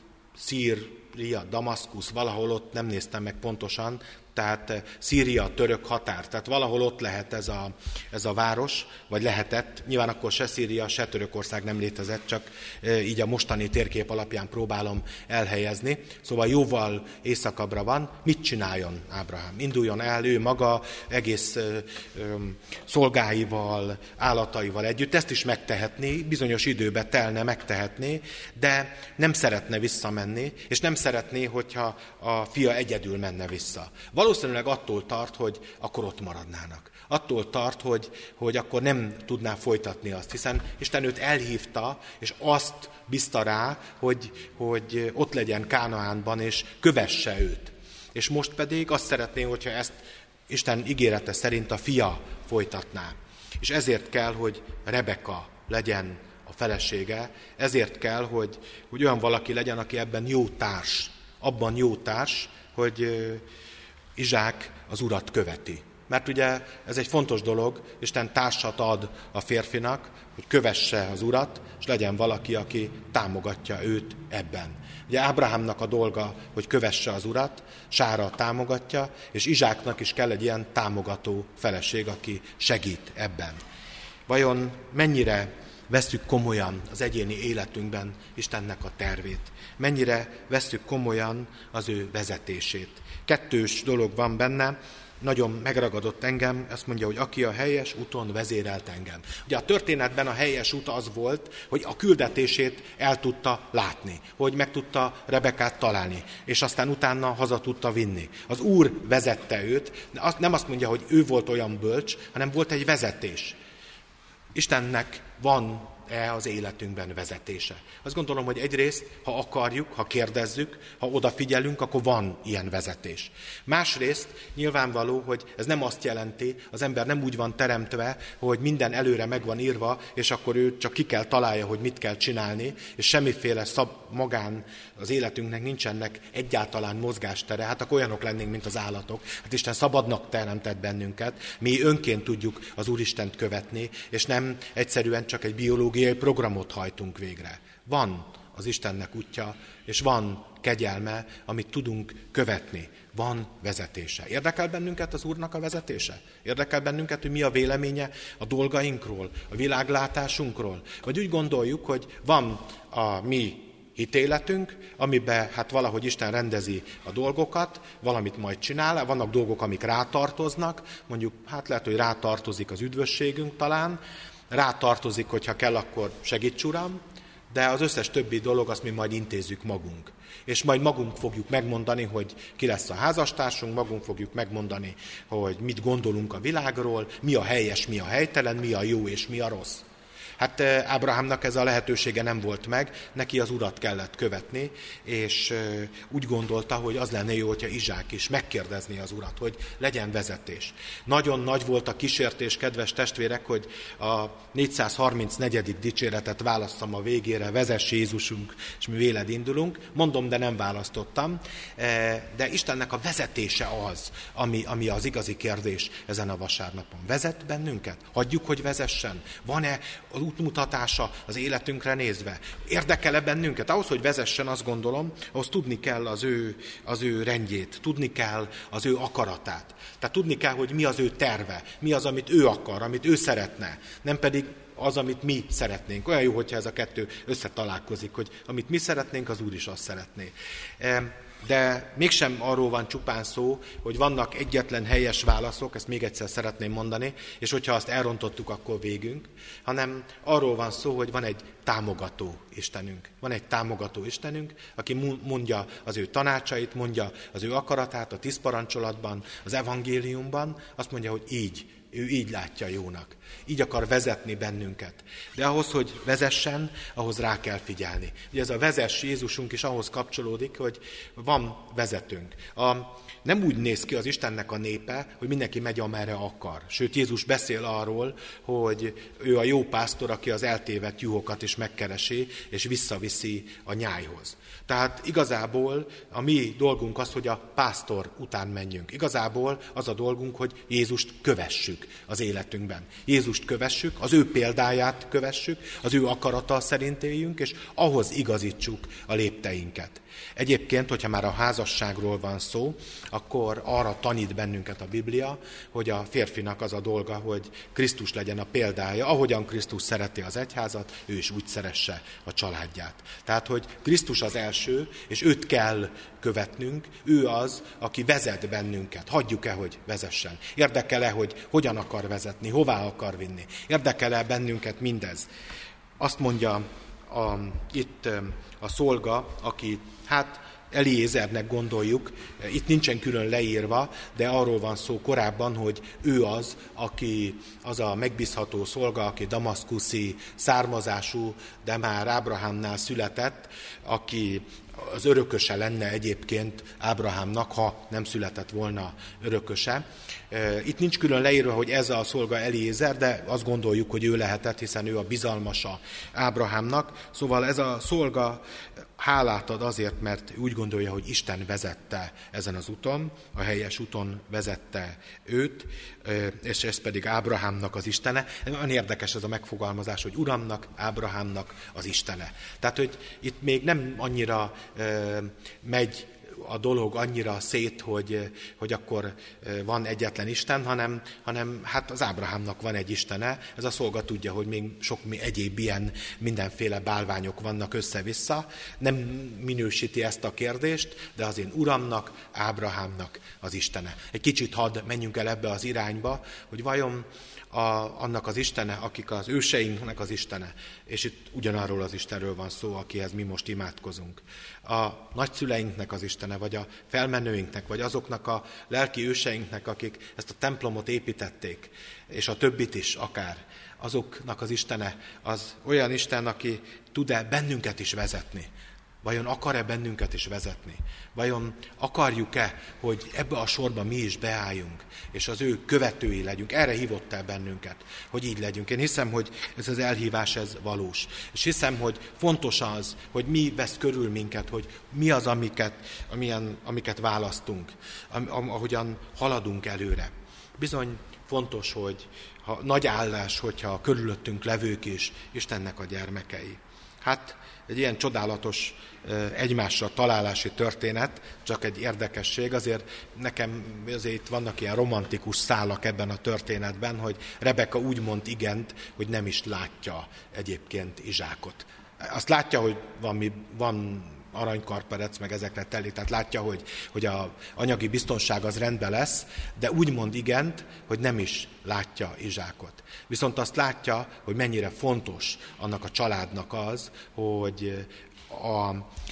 A: Szíria, Damaszkusz, valahol ott, nem néztem meg pontosan, tehát Szíria-török határ, tehát valahol ott lehet ez a, ez a város, vagy lehetett, nyilván akkor se Szíria, se Törökország nem létezett, csak így a mostani térkép alapján próbálom elhelyezni, szóval jóval északabbra van. Mit csináljon Ábrahám? Induljon el ő maga egész ö, ö, szolgáival, állataival együtt, ezt is megtehetné, bizonyos időbe telne megtehetné, de nem szeretne visszamenni, és nem szeretné, hogyha a fia egyedül menne vissza. Valószínűleg attól tart, hogy akkor ott maradnának. Attól tart, hogy, hogy akkor nem tudná folytatni azt, hiszen Isten őt elhívta, és azt bízta rá, hogy, hogy ott legyen Kánaánban, és kövesse őt. És most pedig azt szeretné, hogyha ezt Isten ígérete szerint a fia folytatná. És ezért kell, hogy Rebeka legyen a felesége, ezért kell, hogy, hogy olyan valaki legyen, aki ebben jó társ, abban jó társ, hogy Izsák az Urat követi. Mert ugye ez egy fontos dolog, Isten társat ad a férfinak, hogy kövesse az Urat, és legyen valaki, aki támogatja őt ebben. Ugye Ábrahámnak a dolga, hogy kövesse az Urat, Sára támogatja, és Izsáknak is kell egy ilyen támogató feleség, aki segít ebben. Vajon mennyire vesszük komolyan az egyéni életünkben Istennek a tervét? Mennyire vesszük komolyan az ő vezetését? Kettős dolog van benne, nagyon megragadott engem, azt mondja, hogy aki a helyes úton vezérelt engem. Ugye a történetben a helyes út az volt, hogy a küldetését el tudta látni, hogy meg tudta Rebekát találni, és aztán utána haza tudta vinni. Az Úr vezette őt, de nem azt mondja, hogy ő volt olyan bölcs, hanem volt egy vezetés. Istennek van van-e az életünkben vezetése. Azt gondolom, hogy egyrészt, ha akarjuk, ha kérdezzük, ha odafigyelünk, akkor van ilyen vezetés. Másrészt nyilvánvaló, hogy ez nem azt jelenti, az ember nem úgy van teremtve, hogy minden előre meg van írva, és akkor ő csak ki kell találja, hogy mit kell csinálni, és semmiféle szab magán az életünknek nincsenek egyáltalán mozgástere, hát akkor olyanok lennénk, mint az állatok. Hát Isten szabadnak teremtett bennünket, mi önként tudjuk az Úristent követni, és nem egyszerűen csak egy biológiai programot hajtunk végre. Van az Istennek útja, és van kegyelme, amit tudunk követni. Van vezetése. Érdekel bennünket az Úrnak a vezetése? Érdekel bennünket, hogy mi a véleménye a dolgainkról, a világlátásunkról? Vagy úgy gondoljuk, hogy van a mi hitéletünk, amiben hát valahogy Isten rendezi a dolgokat, valamit majd csinál, vannak dolgok, amik rátartoznak, mondjuk hát lehet, hogy rátartozik az üdvösségünk talán, rátartozik, hogyha kell, akkor segíts Uram, de az összes többi dolog, azt mi majd intézzük magunk. És majd magunk fogjuk megmondani, hogy ki lesz a házastársunk, magunk fogjuk megmondani, hogy mit gondolunk a világról, mi a helyes, mi a helytelen, mi a jó és mi a rossz. Hát Ábrahámnak ez a lehetősége nem volt meg, neki az Urat kellett követni, és úgy gondolta, hogy az lenne jó, hogyha Izsák is megkérdezné az Urat, hogy legyen vezetés. Nagyon nagy volt a kísértés, kedves testvérek, hogy a négyszázharmincnegyedik dicséretet választam a végére, vezess Jézusunk, és mi véled indulunk. Mondom, de nem választottam. De Istennek a vezetése az, ami, ami az igazi kérdés ezen a vasárnapon. Vezet bennünket? Hagyjuk, hogy vezessen? Van-e az útmutatása az életünkre nézve? Érdekel-e bennünket? Ahhoz, hogy vezessen, azt gondolom, ahhoz tudni kell az ő, az ő rendjét, tudni kell az ő akaratát. Tehát tudni kell, hogy mi az ő terve, mi az, amit ő akar, amit ő szeretne, nem pedig az, amit mi szeretnénk. Olyan jó, hogyha ez a kettő összetalálkozik, hogy amit mi szeretnénk, az Úr is azt szeretné. De mégsem arról van csupán szó, hogy vannak egyetlen helyes válaszok, ezt még egyszer szeretném mondani, és hogyha azt elrontottuk, akkor végünk, hanem arról van szó, hogy van egy támogató Istenünk. Van egy támogató Istenünk, aki mondja az ő tanácsait, mondja az ő akaratát a tíz parancsolatban, az evangéliumban, azt mondja, hogy így, ő így látja jónak. Így akar vezetni bennünket. De ahhoz, hogy vezessen, ahhoz rá kell figyelni. Ugye ez a vezess Jézusunk is ahhoz kapcsolódik, hogy van vezetőnk. A, nem úgy néz ki az Istennek a népe, hogy mindenki megy, amerre akar. Sőt, Jézus beszél arról, hogy ő a jó pásztor, aki az eltévedt juhokat is megkeresi, és visszaviszi a nyájhoz. Tehát igazából a mi dolgunk az, hogy a pásztor után menjünk. Igazából az a dolgunk, hogy Jézust kövessük az életünkben. Jézust kövessük, az ő példáját kövessük, az ő akarata szerint éljünk, és ahhoz igazítsuk a lépteinket. Egyébként, hogyha már a házasságról van szó, akkor arra tanít bennünket a Biblia, hogy a férfinak az a dolga, hogy Krisztus legyen a példája. Ahogyan Krisztus szereti az egyházat, ő is úgy szeresse a családját. Tehát, hogy Krisztus az első, és őt kell követnünk, ő az, aki vezet bennünket. Hagyjuk-e, hogy vezessen? Érdekel-e, hogy hogyan akar vezetni, hová akar vinni? Érdekel-e bennünket mindez? Azt mondja a, itt a szolga, aki hát Eliézernek gondoljuk, itt nincsen külön leírva, de arról van szó korábban, hogy ő az, aki az a megbízható szolga, aki damaszkuszi származású, de már Ábrahámnál született, aki az örököse lenne egyébként Ábrahámnak, ha nem született volna örököse. Itt nincs külön leírva, hogy ez a szolga Eliézer, de azt gondoljuk, hogy ő lehetett, hiszen ő a bizalmasa Ábrahámnak. Szóval ez a szolga hálát ad azért, mert úgy gondolja, hogy Isten vezette ezen az úton, a helyes úton vezette őt, és ez pedig Ábrahámnak az Istene. Nagyon érdekes ez a megfogalmazás, hogy Uramnak, Ábrahámnak az Istene. Tehát, hogy itt még nem annyira megy a dolog annyira szét, hogy, hogy akkor van egyetlen Isten, hanem, hanem hát az Ábrahámnak van egy Istene. Ez a szolga tudja, hogy még sok egyéb ilyen mindenféle bálványok vannak össze-vissza. Nem minősíti ezt a kérdést, de az én Uramnak, Ábrahámnak az Istene. Egy kicsit hadd menjünk el ebbe az irányba, hogy vajon a, annak az Istene, akik az őseinknek az Istene. És itt ugyanarról az Istenről van szó, akihez mi most imádkozunk. A nagyszüleinknek az Istene, vagy a felmenőinknek, vagy azoknak a lelki őseinknek, akik ezt a templomot építették, és a többit is akár. Azoknak az Istene az olyan Isten, aki tud-e bennünket is vezetni. Vajon akar-e bennünket is vezetni? Vajon akarjuk-e, hogy ebbe a sorba mi is beálljunk, és az ő követői legyünk? Erre hívott el bennünket, hogy így legyünk. Én hiszem, hogy ez az elhívás, ez valós. És hiszem, hogy fontos az, hogy mi vesz körül minket, hogy mi az, amiket, amilyen, amiket választunk, ahogyan haladunk előre. Bizony fontos, hogy ha nagy állás, hogyha a körülöttünk levők is Istennek a gyermekei. Hát egy ilyen csodálatos egymásra találási történet, csak egy érdekesség, azért nekem azért itt vannak ilyen romantikus szálak ebben a történetben, hogy Rebeka úgy mond igent, hogy nem is látja egyébként Izsákot. Azt látja, hogy van, van aranykarperec, meg ezekre teli, tehát látja, hogy, hogy az anyagi biztonság az rendben lesz, de úgy mond igent, hogy nem is látja Izsákot. Viszont azt látja, hogy mennyire fontos annak a családnak az, hogy, a,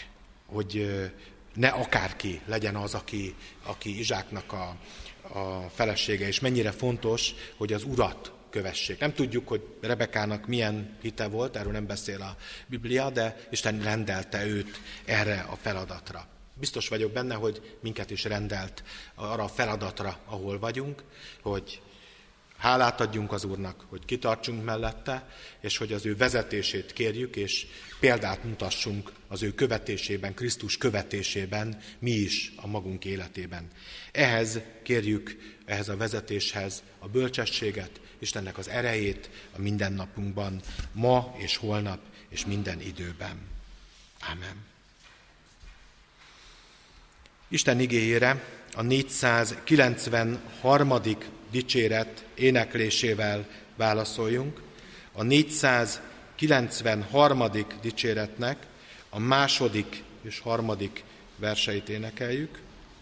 A: hogy ne akárki legyen az, aki, aki Izsáknak a, a felesége, és mennyire fontos, hogy az urat kövessék. Nem tudjuk, hogy Rebekának milyen hite volt, erről nem beszél a Biblia, de Isten rendelte őt erre a feladatra. Biztos vagyok benne, hogy minket is rendelt arra a feladatra, ahol vagyunk, hogy hálát adjunk az Úrnak, hogy kitartsunk mellette, és hogy az ő vezetését kérjük, és példát mutassunk az ő követésében, Krisztus követésében, mi is a magunk életében. Ehhez kérjük, ehhez a vezetéshez a bölcsességet, Istennek az erejét a mindennapunkban, ma és holnap és minden időben. Ámen. Isten igéjére a négyszázkilencvenharmadik dicséret éneklésével válaszoljunk. A négyszázkilencvenharmadik dicséretnek a második és harmadik verseit énekeljük.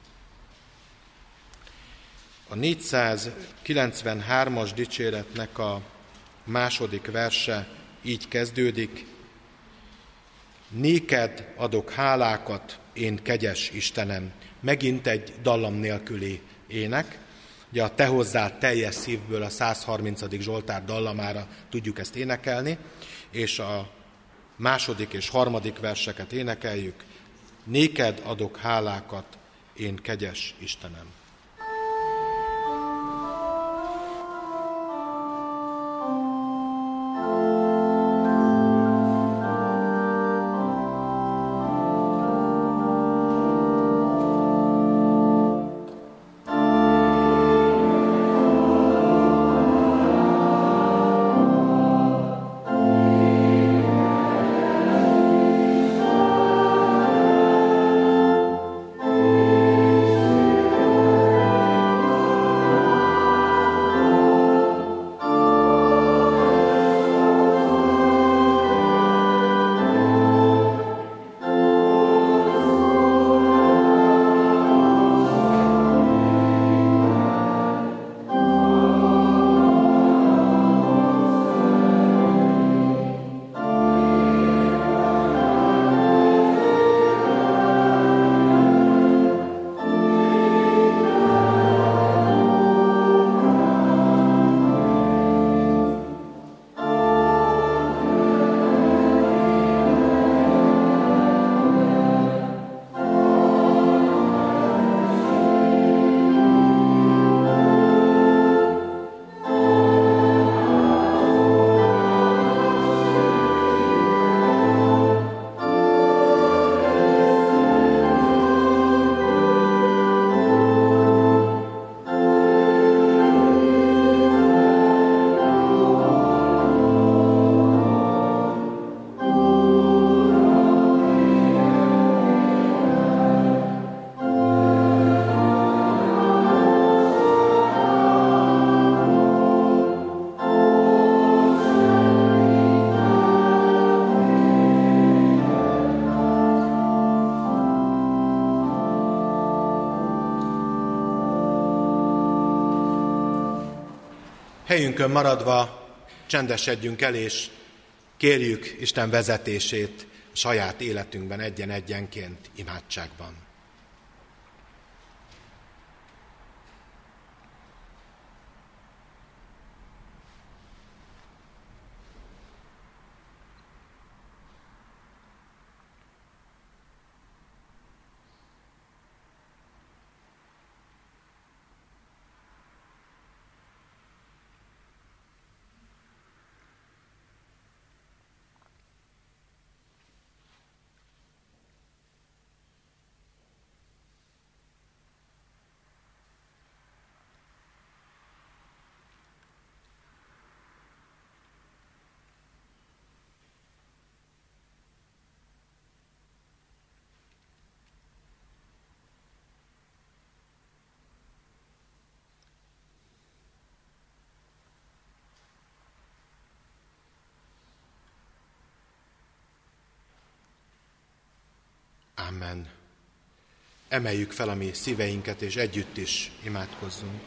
A: A négyszázkilencvenhármas dicséretnek a második verse így kezdődik. Néked adok hálákat, én kegyes Istenem. Megint egy dallam nélküli ének. Ugye a Te hozzád teljes szívből a százharmincadik Zsoltár dallamára tudjuk ezt énekelni, és a második és harmadik verseket énekeljük. Néked adok hálákat, én kegyes Istenem.
C: Amen.
A: helyünkön maradva csendesedjünk el, és kérjük Isten vezetését a saját életünkben egyen-egyenként imádságban. Amen. Emeljük fel a mi szíveinket, és együtt is imádkozzunk.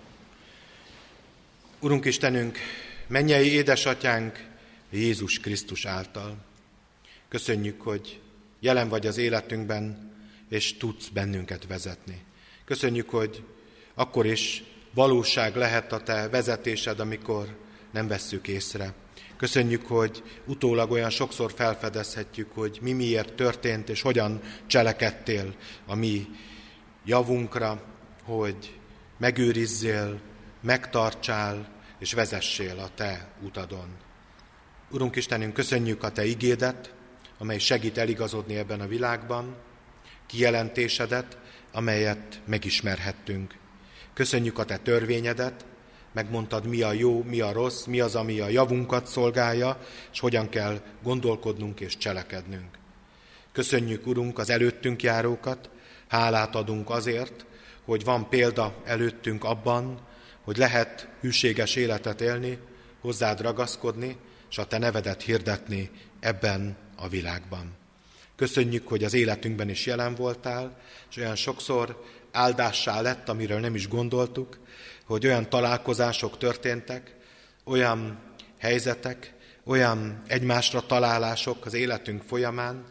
A: Urunk Istenünk, mennyei édesatyánk Jézus Krisztus által. Köszönjük, hogy jelen vagy az életünkben, és tudsz bennünket vezetni. Köszönjük, hogy akkor is valóság lehet a te vezetésed, amikor nem vesszük észre. Köszönjük, hogy utólag olyan sokszor felfedezhetjük, hogy mi miért történt, és hogyan cselekedtél a mi javunkra, hogy megőrizzél, megtartsál, és vezessél a te utadon. Urunk Istenünk, köszönjük a te igédet, amely segít eligazodni ebben a világban, kijelentésedet, amelyet megismerhettünk. Köszönjük a te törvényedet, megmondtad, mi a jó, mi a rossz, mi az, ami a javunkat szolgálja, és hogyan kell gondolkodnunk és cselekednünk. Köszönjük, Urunk, az előttünk járókat, hálát adunk azért, hogy van példa előttünk abban, hogy lehet hűséges életet élni, hozzád ragaszkodni, és a te nevedet hirdetni ebben a világban. Köszönjük, hogy az életünkben is jelen voltál, és olyan sokszor áldássá lett, amiről nem is gondoltuk, hogy olyan találkozások történtek, olyan helyzetek, olyan egymásra találások az életünk folyamán,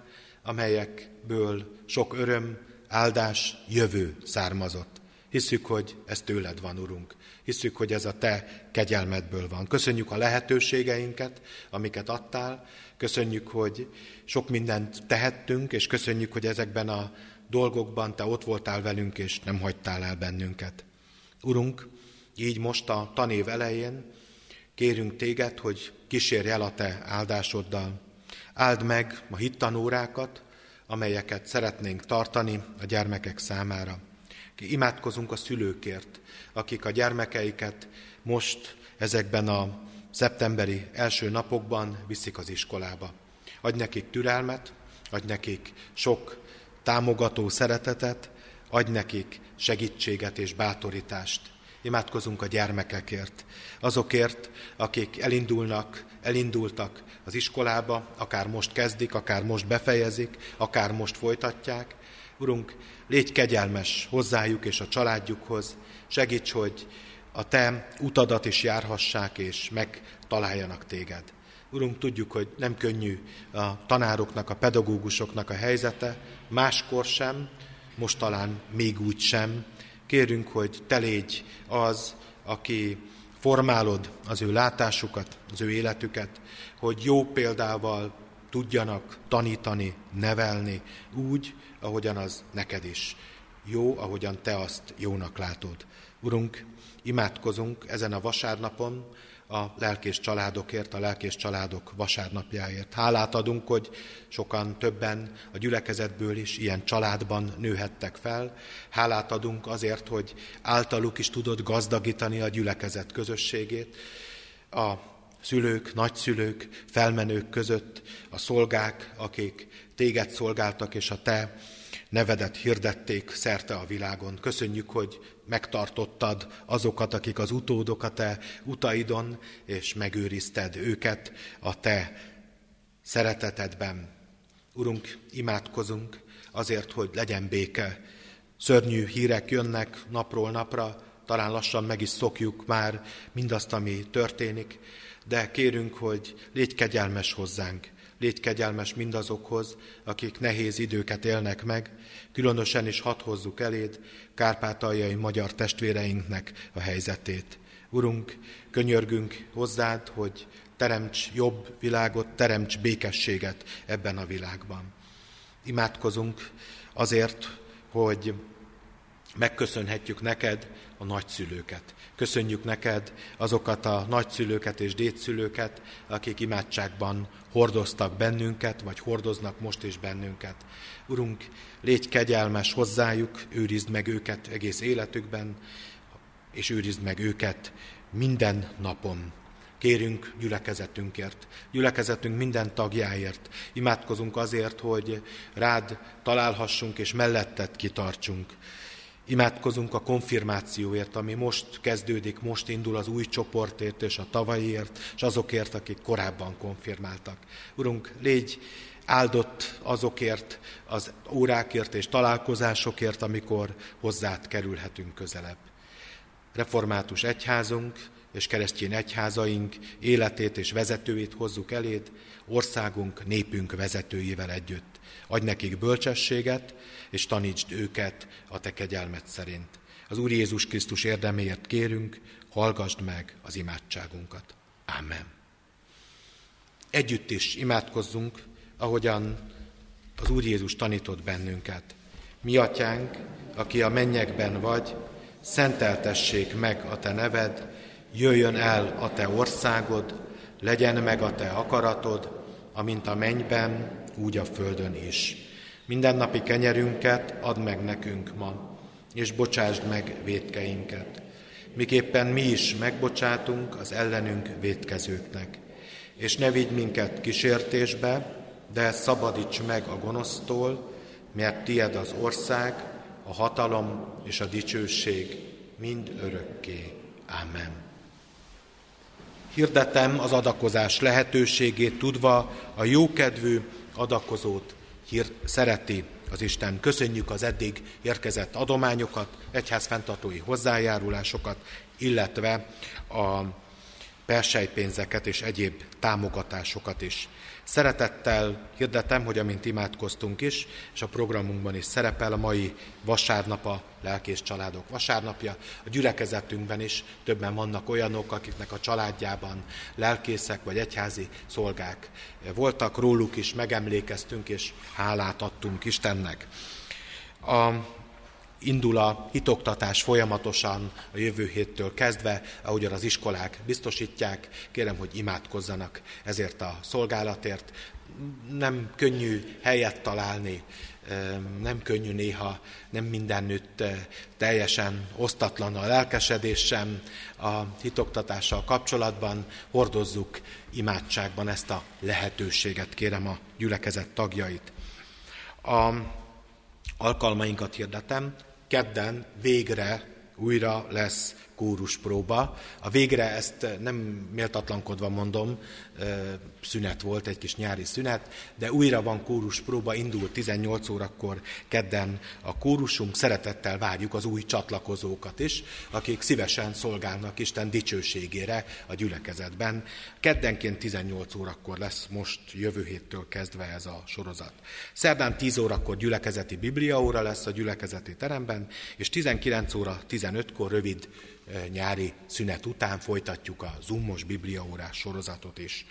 A: amelyekből sok öröm, áldás, jövő származott. Hisszük, hogy ez tőled van, Urunk. Hisszük, hogy ez a te kegyelmedből van. Köszönjük a lehetőségeinket, amiket adtál. Köszönjük, hogy sok mindent tehettünk, és köszönjük, hogy ezekben a dolgokban te ott voltál velünk, és nem hagytál el bennünket. Urunk, így most a tanév elején kérünk téged, hogy kísérj el a te áldásoddal. Áld meg a hittanórákat, amelyeket szeretnénk tartani a gyermekek számára. Imádkozunk a szülőkért, akik a gyermekeiket most ezekben a szeptemberi első napokban viszik az iskolába. Adj nekik türelmet, adj nekik sok támogató szeretetet, adj nekik segítséget és bátorítást. Imádkozunk a gyermekekért, azokért, akik elindulnak, elindultak az iskolába, akár most kezdik, akár most befejezik, akár most folytatják. Urunk, légy kegyelmes hozzájuk és a családjukhoz, segíts, hogy a te utadat is járhassák, és megtaláljanak téged. Urunk, tudjuk, hogy nem könnyű a tanároknak, a pedagógusoknak a helyzete, máskor sem, most talán még úgy sem. Kérünk, hogy te légy az, aki formálod az ő látásukat, az ő életüket, hogy jó példával tudjanak tanítani, nevelni, úgy, ahogyan az neked is jó, ahogyan te azt jónak látod. Urunk, imádkozunk ezen a vasárnapon a lelkész családokért, a lelkész családok vasárnapjáért. Hálát adunk, hogy sokan többen a gyülekezetből is ilyen családban nőhettek fel. Hálát adunk azért, hogy általuk is tudod gazdagítani a gyülekezet közösségét. A szülők, nagyszülők, felmenők között a szolgák, akik téged szolgáltak, és a te nevedet hirdették szerte a világon. Köszönjük, hogy megtartottad azokat, akik az utódok a te utaidon, és megőrizted őket a te szeretetedben. Urunk, imádkozunk azért, hogy legyen béke. Szörnyű hírek jönnek napról napra, talán lassan meg is szokjuk már mindazt, ami történik, de kérünk, hogy légy kegyelmes hozzánk, légy kegyelmes mindazokhoz, akik nehéz időket élnek meg, különösen is hadd hozzuk eléd kárpátaljai magyar testvéreinknek a helyzetét. Urunk, könyörgünk hozzád, hogy teremts jobb világot, teremts békességet ebben a világban. Imádkozunk azért, hogy megköszönhetjük neked a nagyszülőket. Köszönjük neked azokat a nagyszülőket és dédszülőket, akik imádságban hordoztak bennünket, vagy hordoznak most is bennünket. Urunk, légy kegyelmes hozzájuk, őrizd meg őket egész életükben, és őrizd meg őket minden napon. Kérünk gyülekezetünkért, gyülekezetünk minden tagjáért. Imádkozunk azért, hogy rád találhassunk és melletted kitartsunk. Imádkozunk a konfirmációért, ami most kezdődik, most indul az új csoportért és a tavalyiért, és azokért, akik korábban konfirmáltak. Urunk, légy áldott azokért, az órákért és találkozásokért, amikor hozzád kerülhetünk közelebb. Református egyházunk és keresztény egyházaink életét és vezetőit hozzuk eléd, országunk, népünk vezetőivel együtt. Adj nekik bölcsességet, és tanítsd őket a te kegyelmed szerint. Az Úr Jézus Krisztus érdeméért kérünk, hallgasd meg az imádságunkat. Amen. Együtt is imádkozzunk, ahogyan az Úr Jézus tanított bennünket. Mi atyánk, aki a mennyekben vagy, szenteltessék meg a te neved, jöjjön el a te országod, legyen meg a te akaratod, amint a mennyben, úgy a földön is. Mindennapi kenyerünket add meg nekünk ma, és bocsásd meg vétkeinket, miképpen mi is megbocsátunk az ellenünk vétkezőknek. És ne vigy minket kísértésbe, de szabadíts meg a gonosztól, mert tied az ország, a hatalom és a dicsőség mind örökké. Amen. Hirdetem az adakozás lehetőségét, tudva a jókedvű adakozót hír, szereti az Isten. Köszönjük az eddig érkezett adományokat, egyházfenntartói hozzájárulásokat, illetve a perselypénzeket és egyéb támogatásokat is. Szeretettel hirdetem, hogy amint imádkoztunk is, és a programunkban is szerepel, a mai vasárnap a lelkész családok vasárnapja. A gyülekezetünkben is többen vannak olyanok, akiknek a családjában lelkészek vagy egyházi szolgák voltak, róluk is megemlékeztünk, és hálát adtunk Istennek. A Indul a hitoktatás folyamatosan a jövő héttől kezdve, ahogyan az iskolák biztosítják. Kérem, hogy imádkozzanak ezért a szolgálatért. Nem könnyű helyet találni, nem könnyű néha, nem mindenütt teljesen osztatlan a lelkesedés sem a hitoktatással kapcsolatban. Hordozzuk imádságban ezt a lehetőséget, kérem a gyülekezet tagjait. A alkalmainkat hirdetem. Kedden végre újra lesz kóruspróba. A végre ezt nem méltatlankodva mondom, szünet volt, egy kis nyári szünet, de újra van kóruspróba, indul tizennyolc órakor kedden a kórusunk. Szeretettel várjuk az új csatlakozókat is, akik szívesen szolgálnak Isten dicsőségére a gyülekezetben. Keddenként tizennyolc órakor lesz most jövő héttől kezdve ez a sorozat. Szerdán tíz órakor gyülekezeti bibliaóra lesz a gyülekezeti teremben, és tizenkilenc óra tizenötkor rövid nyári szünet után folytatjuk a zoomos bibliaórás sorozatot is.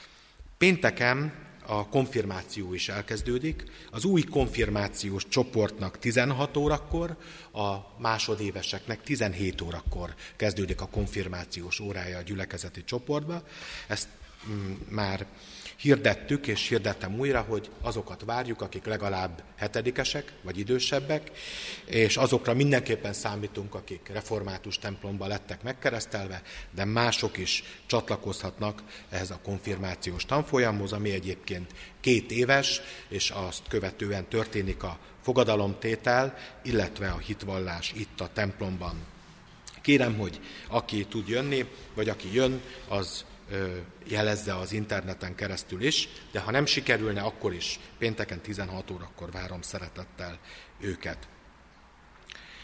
A: Pénteken a konfirmáció is elkezdődik. Az új konfirmációs csoportnak tizenhat órakor, a másodéveseknek tizenhét órakor kezdődik a konfirmációs órája a gyülekezeti csoportba. Ezt mm, már hirdettük, és hirdettem újra, hogy azokat várjuk, akik legalább hetedikesek, vagy idősebbek, és azokra mindenképpen számítunk, akik református templomba lettek megkeresztelve, de mások is csatlakozhatnak ehhez a konfirmációs tanfolyamhoz, ami egyébként két éves, és azt követően történik a fogadalomtétel, illetve a hitvallás itt a templomban. Kérem, hogy aki tud jönni, vagy aki jön, az jelezze az interneten keresztül is, de ha nem sikerülne, akkor is pénteken tizenhat órakor várom szeretettel őket.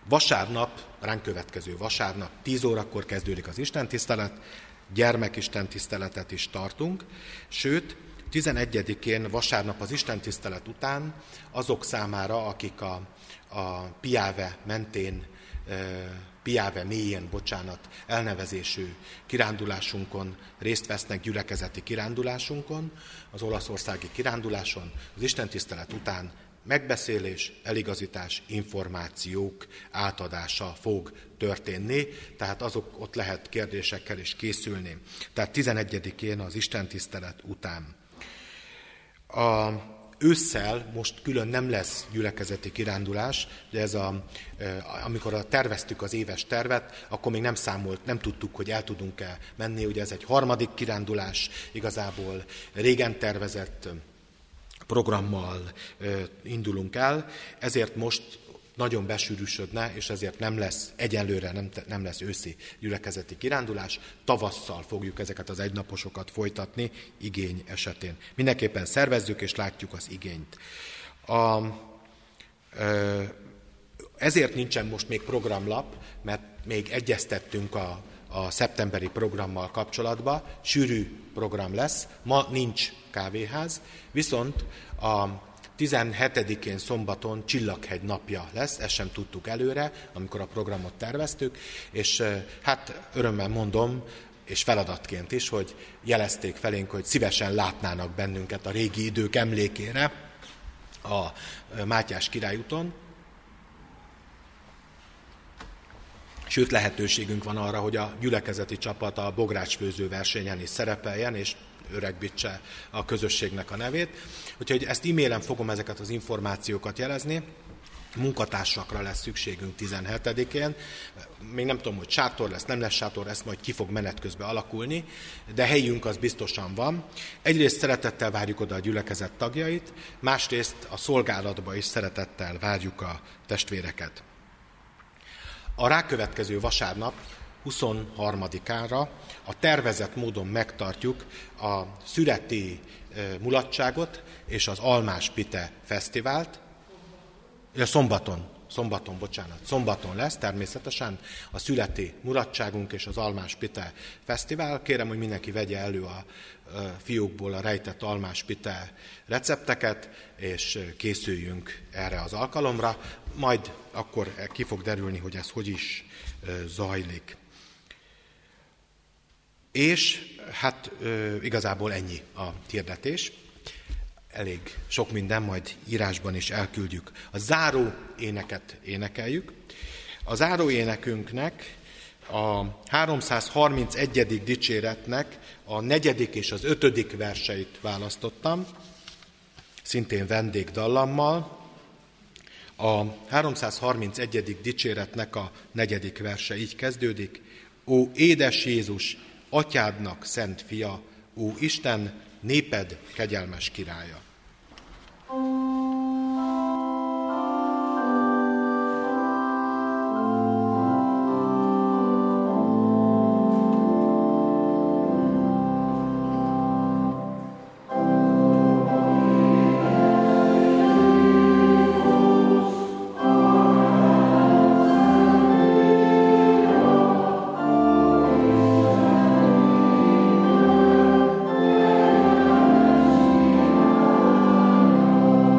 A: Vasárnap, ránk következő vasárnap, tíz órakor kezdődik az istentisztelet, gyermekistentiszteletet is tartunk, sőt, tizenegyedikén vasárnap az istentisztelet után azok számára, akik a, a Piave mentén, Piave mélyén, bocsánat, elnevezésű kirándulásunkon részt vesznek, gyülekezeti kirándulásunkon, az olaszországi kiránduláson, az istentisztelet után megbeszélés, eligazítás, információk átadása fog történni, tehát azok ott lehet kérdésekkel is készülni. Tehát tizenegyedikén az istentisztelet után. A ősszel most külön nem lesz gyülekezeti kirándulás, de ez a, amikor a terveztük az éves tervet, akkor még nem számolt, nem tudtuk, hogy el tudunk-e menni, ugye ez egy harmadik kirándulás, igazából régen tervezett programmal indulunk el, ezért most nagyon besűrűsödne, és ezért nem lesz, egyenlőre nem, nem lesz őszi gyülekezeti kirándulás, tavasszal fogjuk ezeket az egynaposokat folytatni, igény esetén. Mindenképpen szervezzük, és látjuk az igényt. A, ezért nincsen most még programlap, mert még egyeztettünk a, a szeptemberi programmal kapcsolatban, sűrű program lesz, ma nincs kávéház, viszont a tizenhetedikén szombaton Csillaghegy napja lesz, ezt sem tudtuk előre, amikor a programot terveztük, és hát örömmel mondom, és feladatként is, hogy jelezték felénk, hogy szívesen látnának bennünket a régi idők emlékére a Mátyás királyúton. Sőt, lehetőségünk van arra, hogy a gyülekezeti csapat a bográcsfőző versenyen is szerepeljen, és öregbítse a közösségnek a nevét. Úgyhogy ezt e-mailen fogom ezeket az információkat jelezni. Munkatársakra lesz szükségünk tizenhetedikén. Még nem tudom, hogy sátor lesz, nem lesz sátor, ezt majd ki fog menet közben alakulni, de helyünk az biztosan van. Egyrészt szeretettel várjuk oda a gyülekezet tagjait, másrészt a szolgálatba is szeretettel várjuk a testvéreket. A rákövetkező vasárnap, huszonharmadikánra a tervezett módon megtartjuk a szüreti mulatságot és az Almás Pite fesztivált. Ja, szombaton, szombaton, bocsánat, szombaton lesz természetesen a születi mulatságunk és az Almás Pite fesztivál. Kérem, hogy mindenki vegye elő a fiókból a rejtett Almás Pite recepteket, és készüljünk erre az alkalomra. Majd akkor ki fog derülni, hogy ez hogy is zajlik. És hát igazából ennyi a hirdetés. Elég sok minden, majd írásban is elküldjük. A záró éneket énekeljük. A záró énekünknek a háromszázharmincegyedik dicséretnek a negyedik és az ötödik verseit választottam, szintén vendégdallammal. A háromszázharmincegyedik dicséretnek a negyedik verse így kezdődik. Ó, édes Jézus, atyádnak szent fia, ó Isten, néped kegyelmes királya.
C: Amen.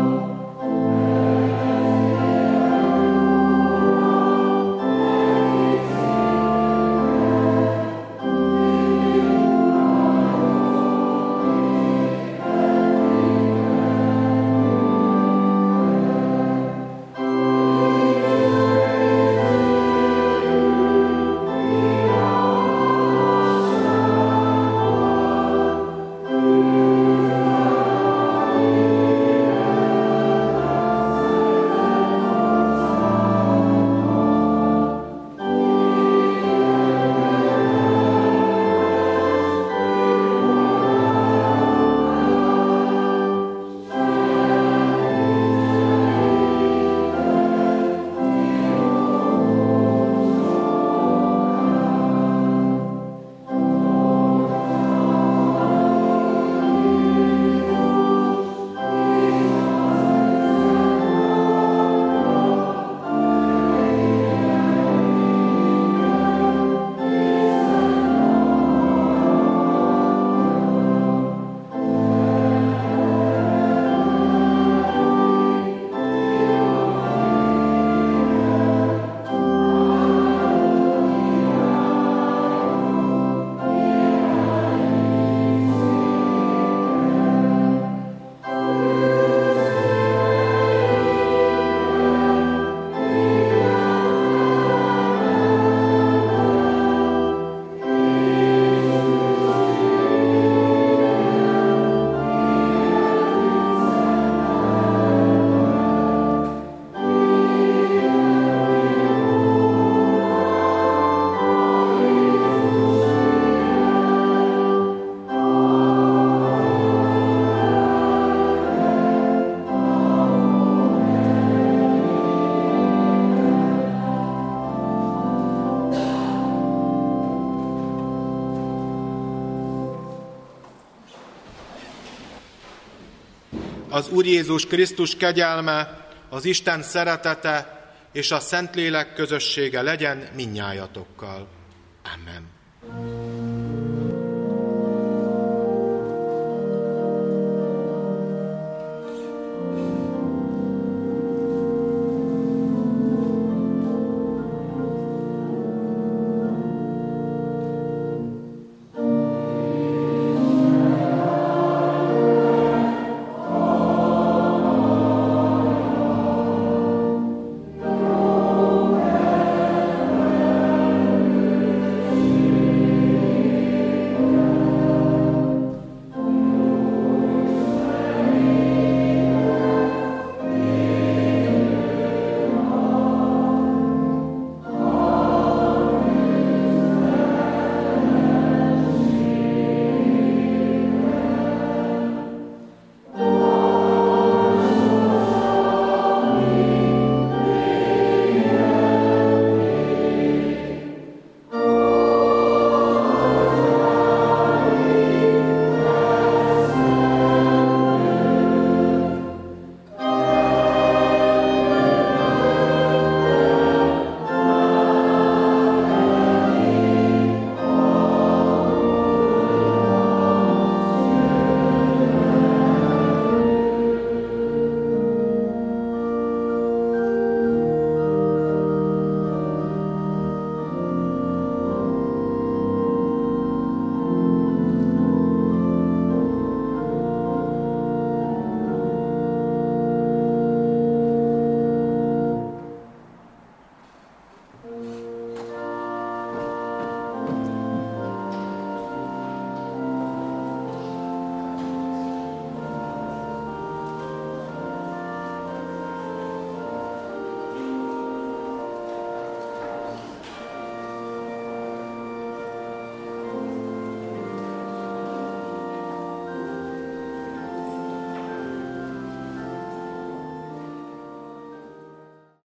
A: az Úr Jézus Krisztus kegyelme, az Isten szeretete és a Szentlélek közössége legyen mindnyájatokkal. Amen.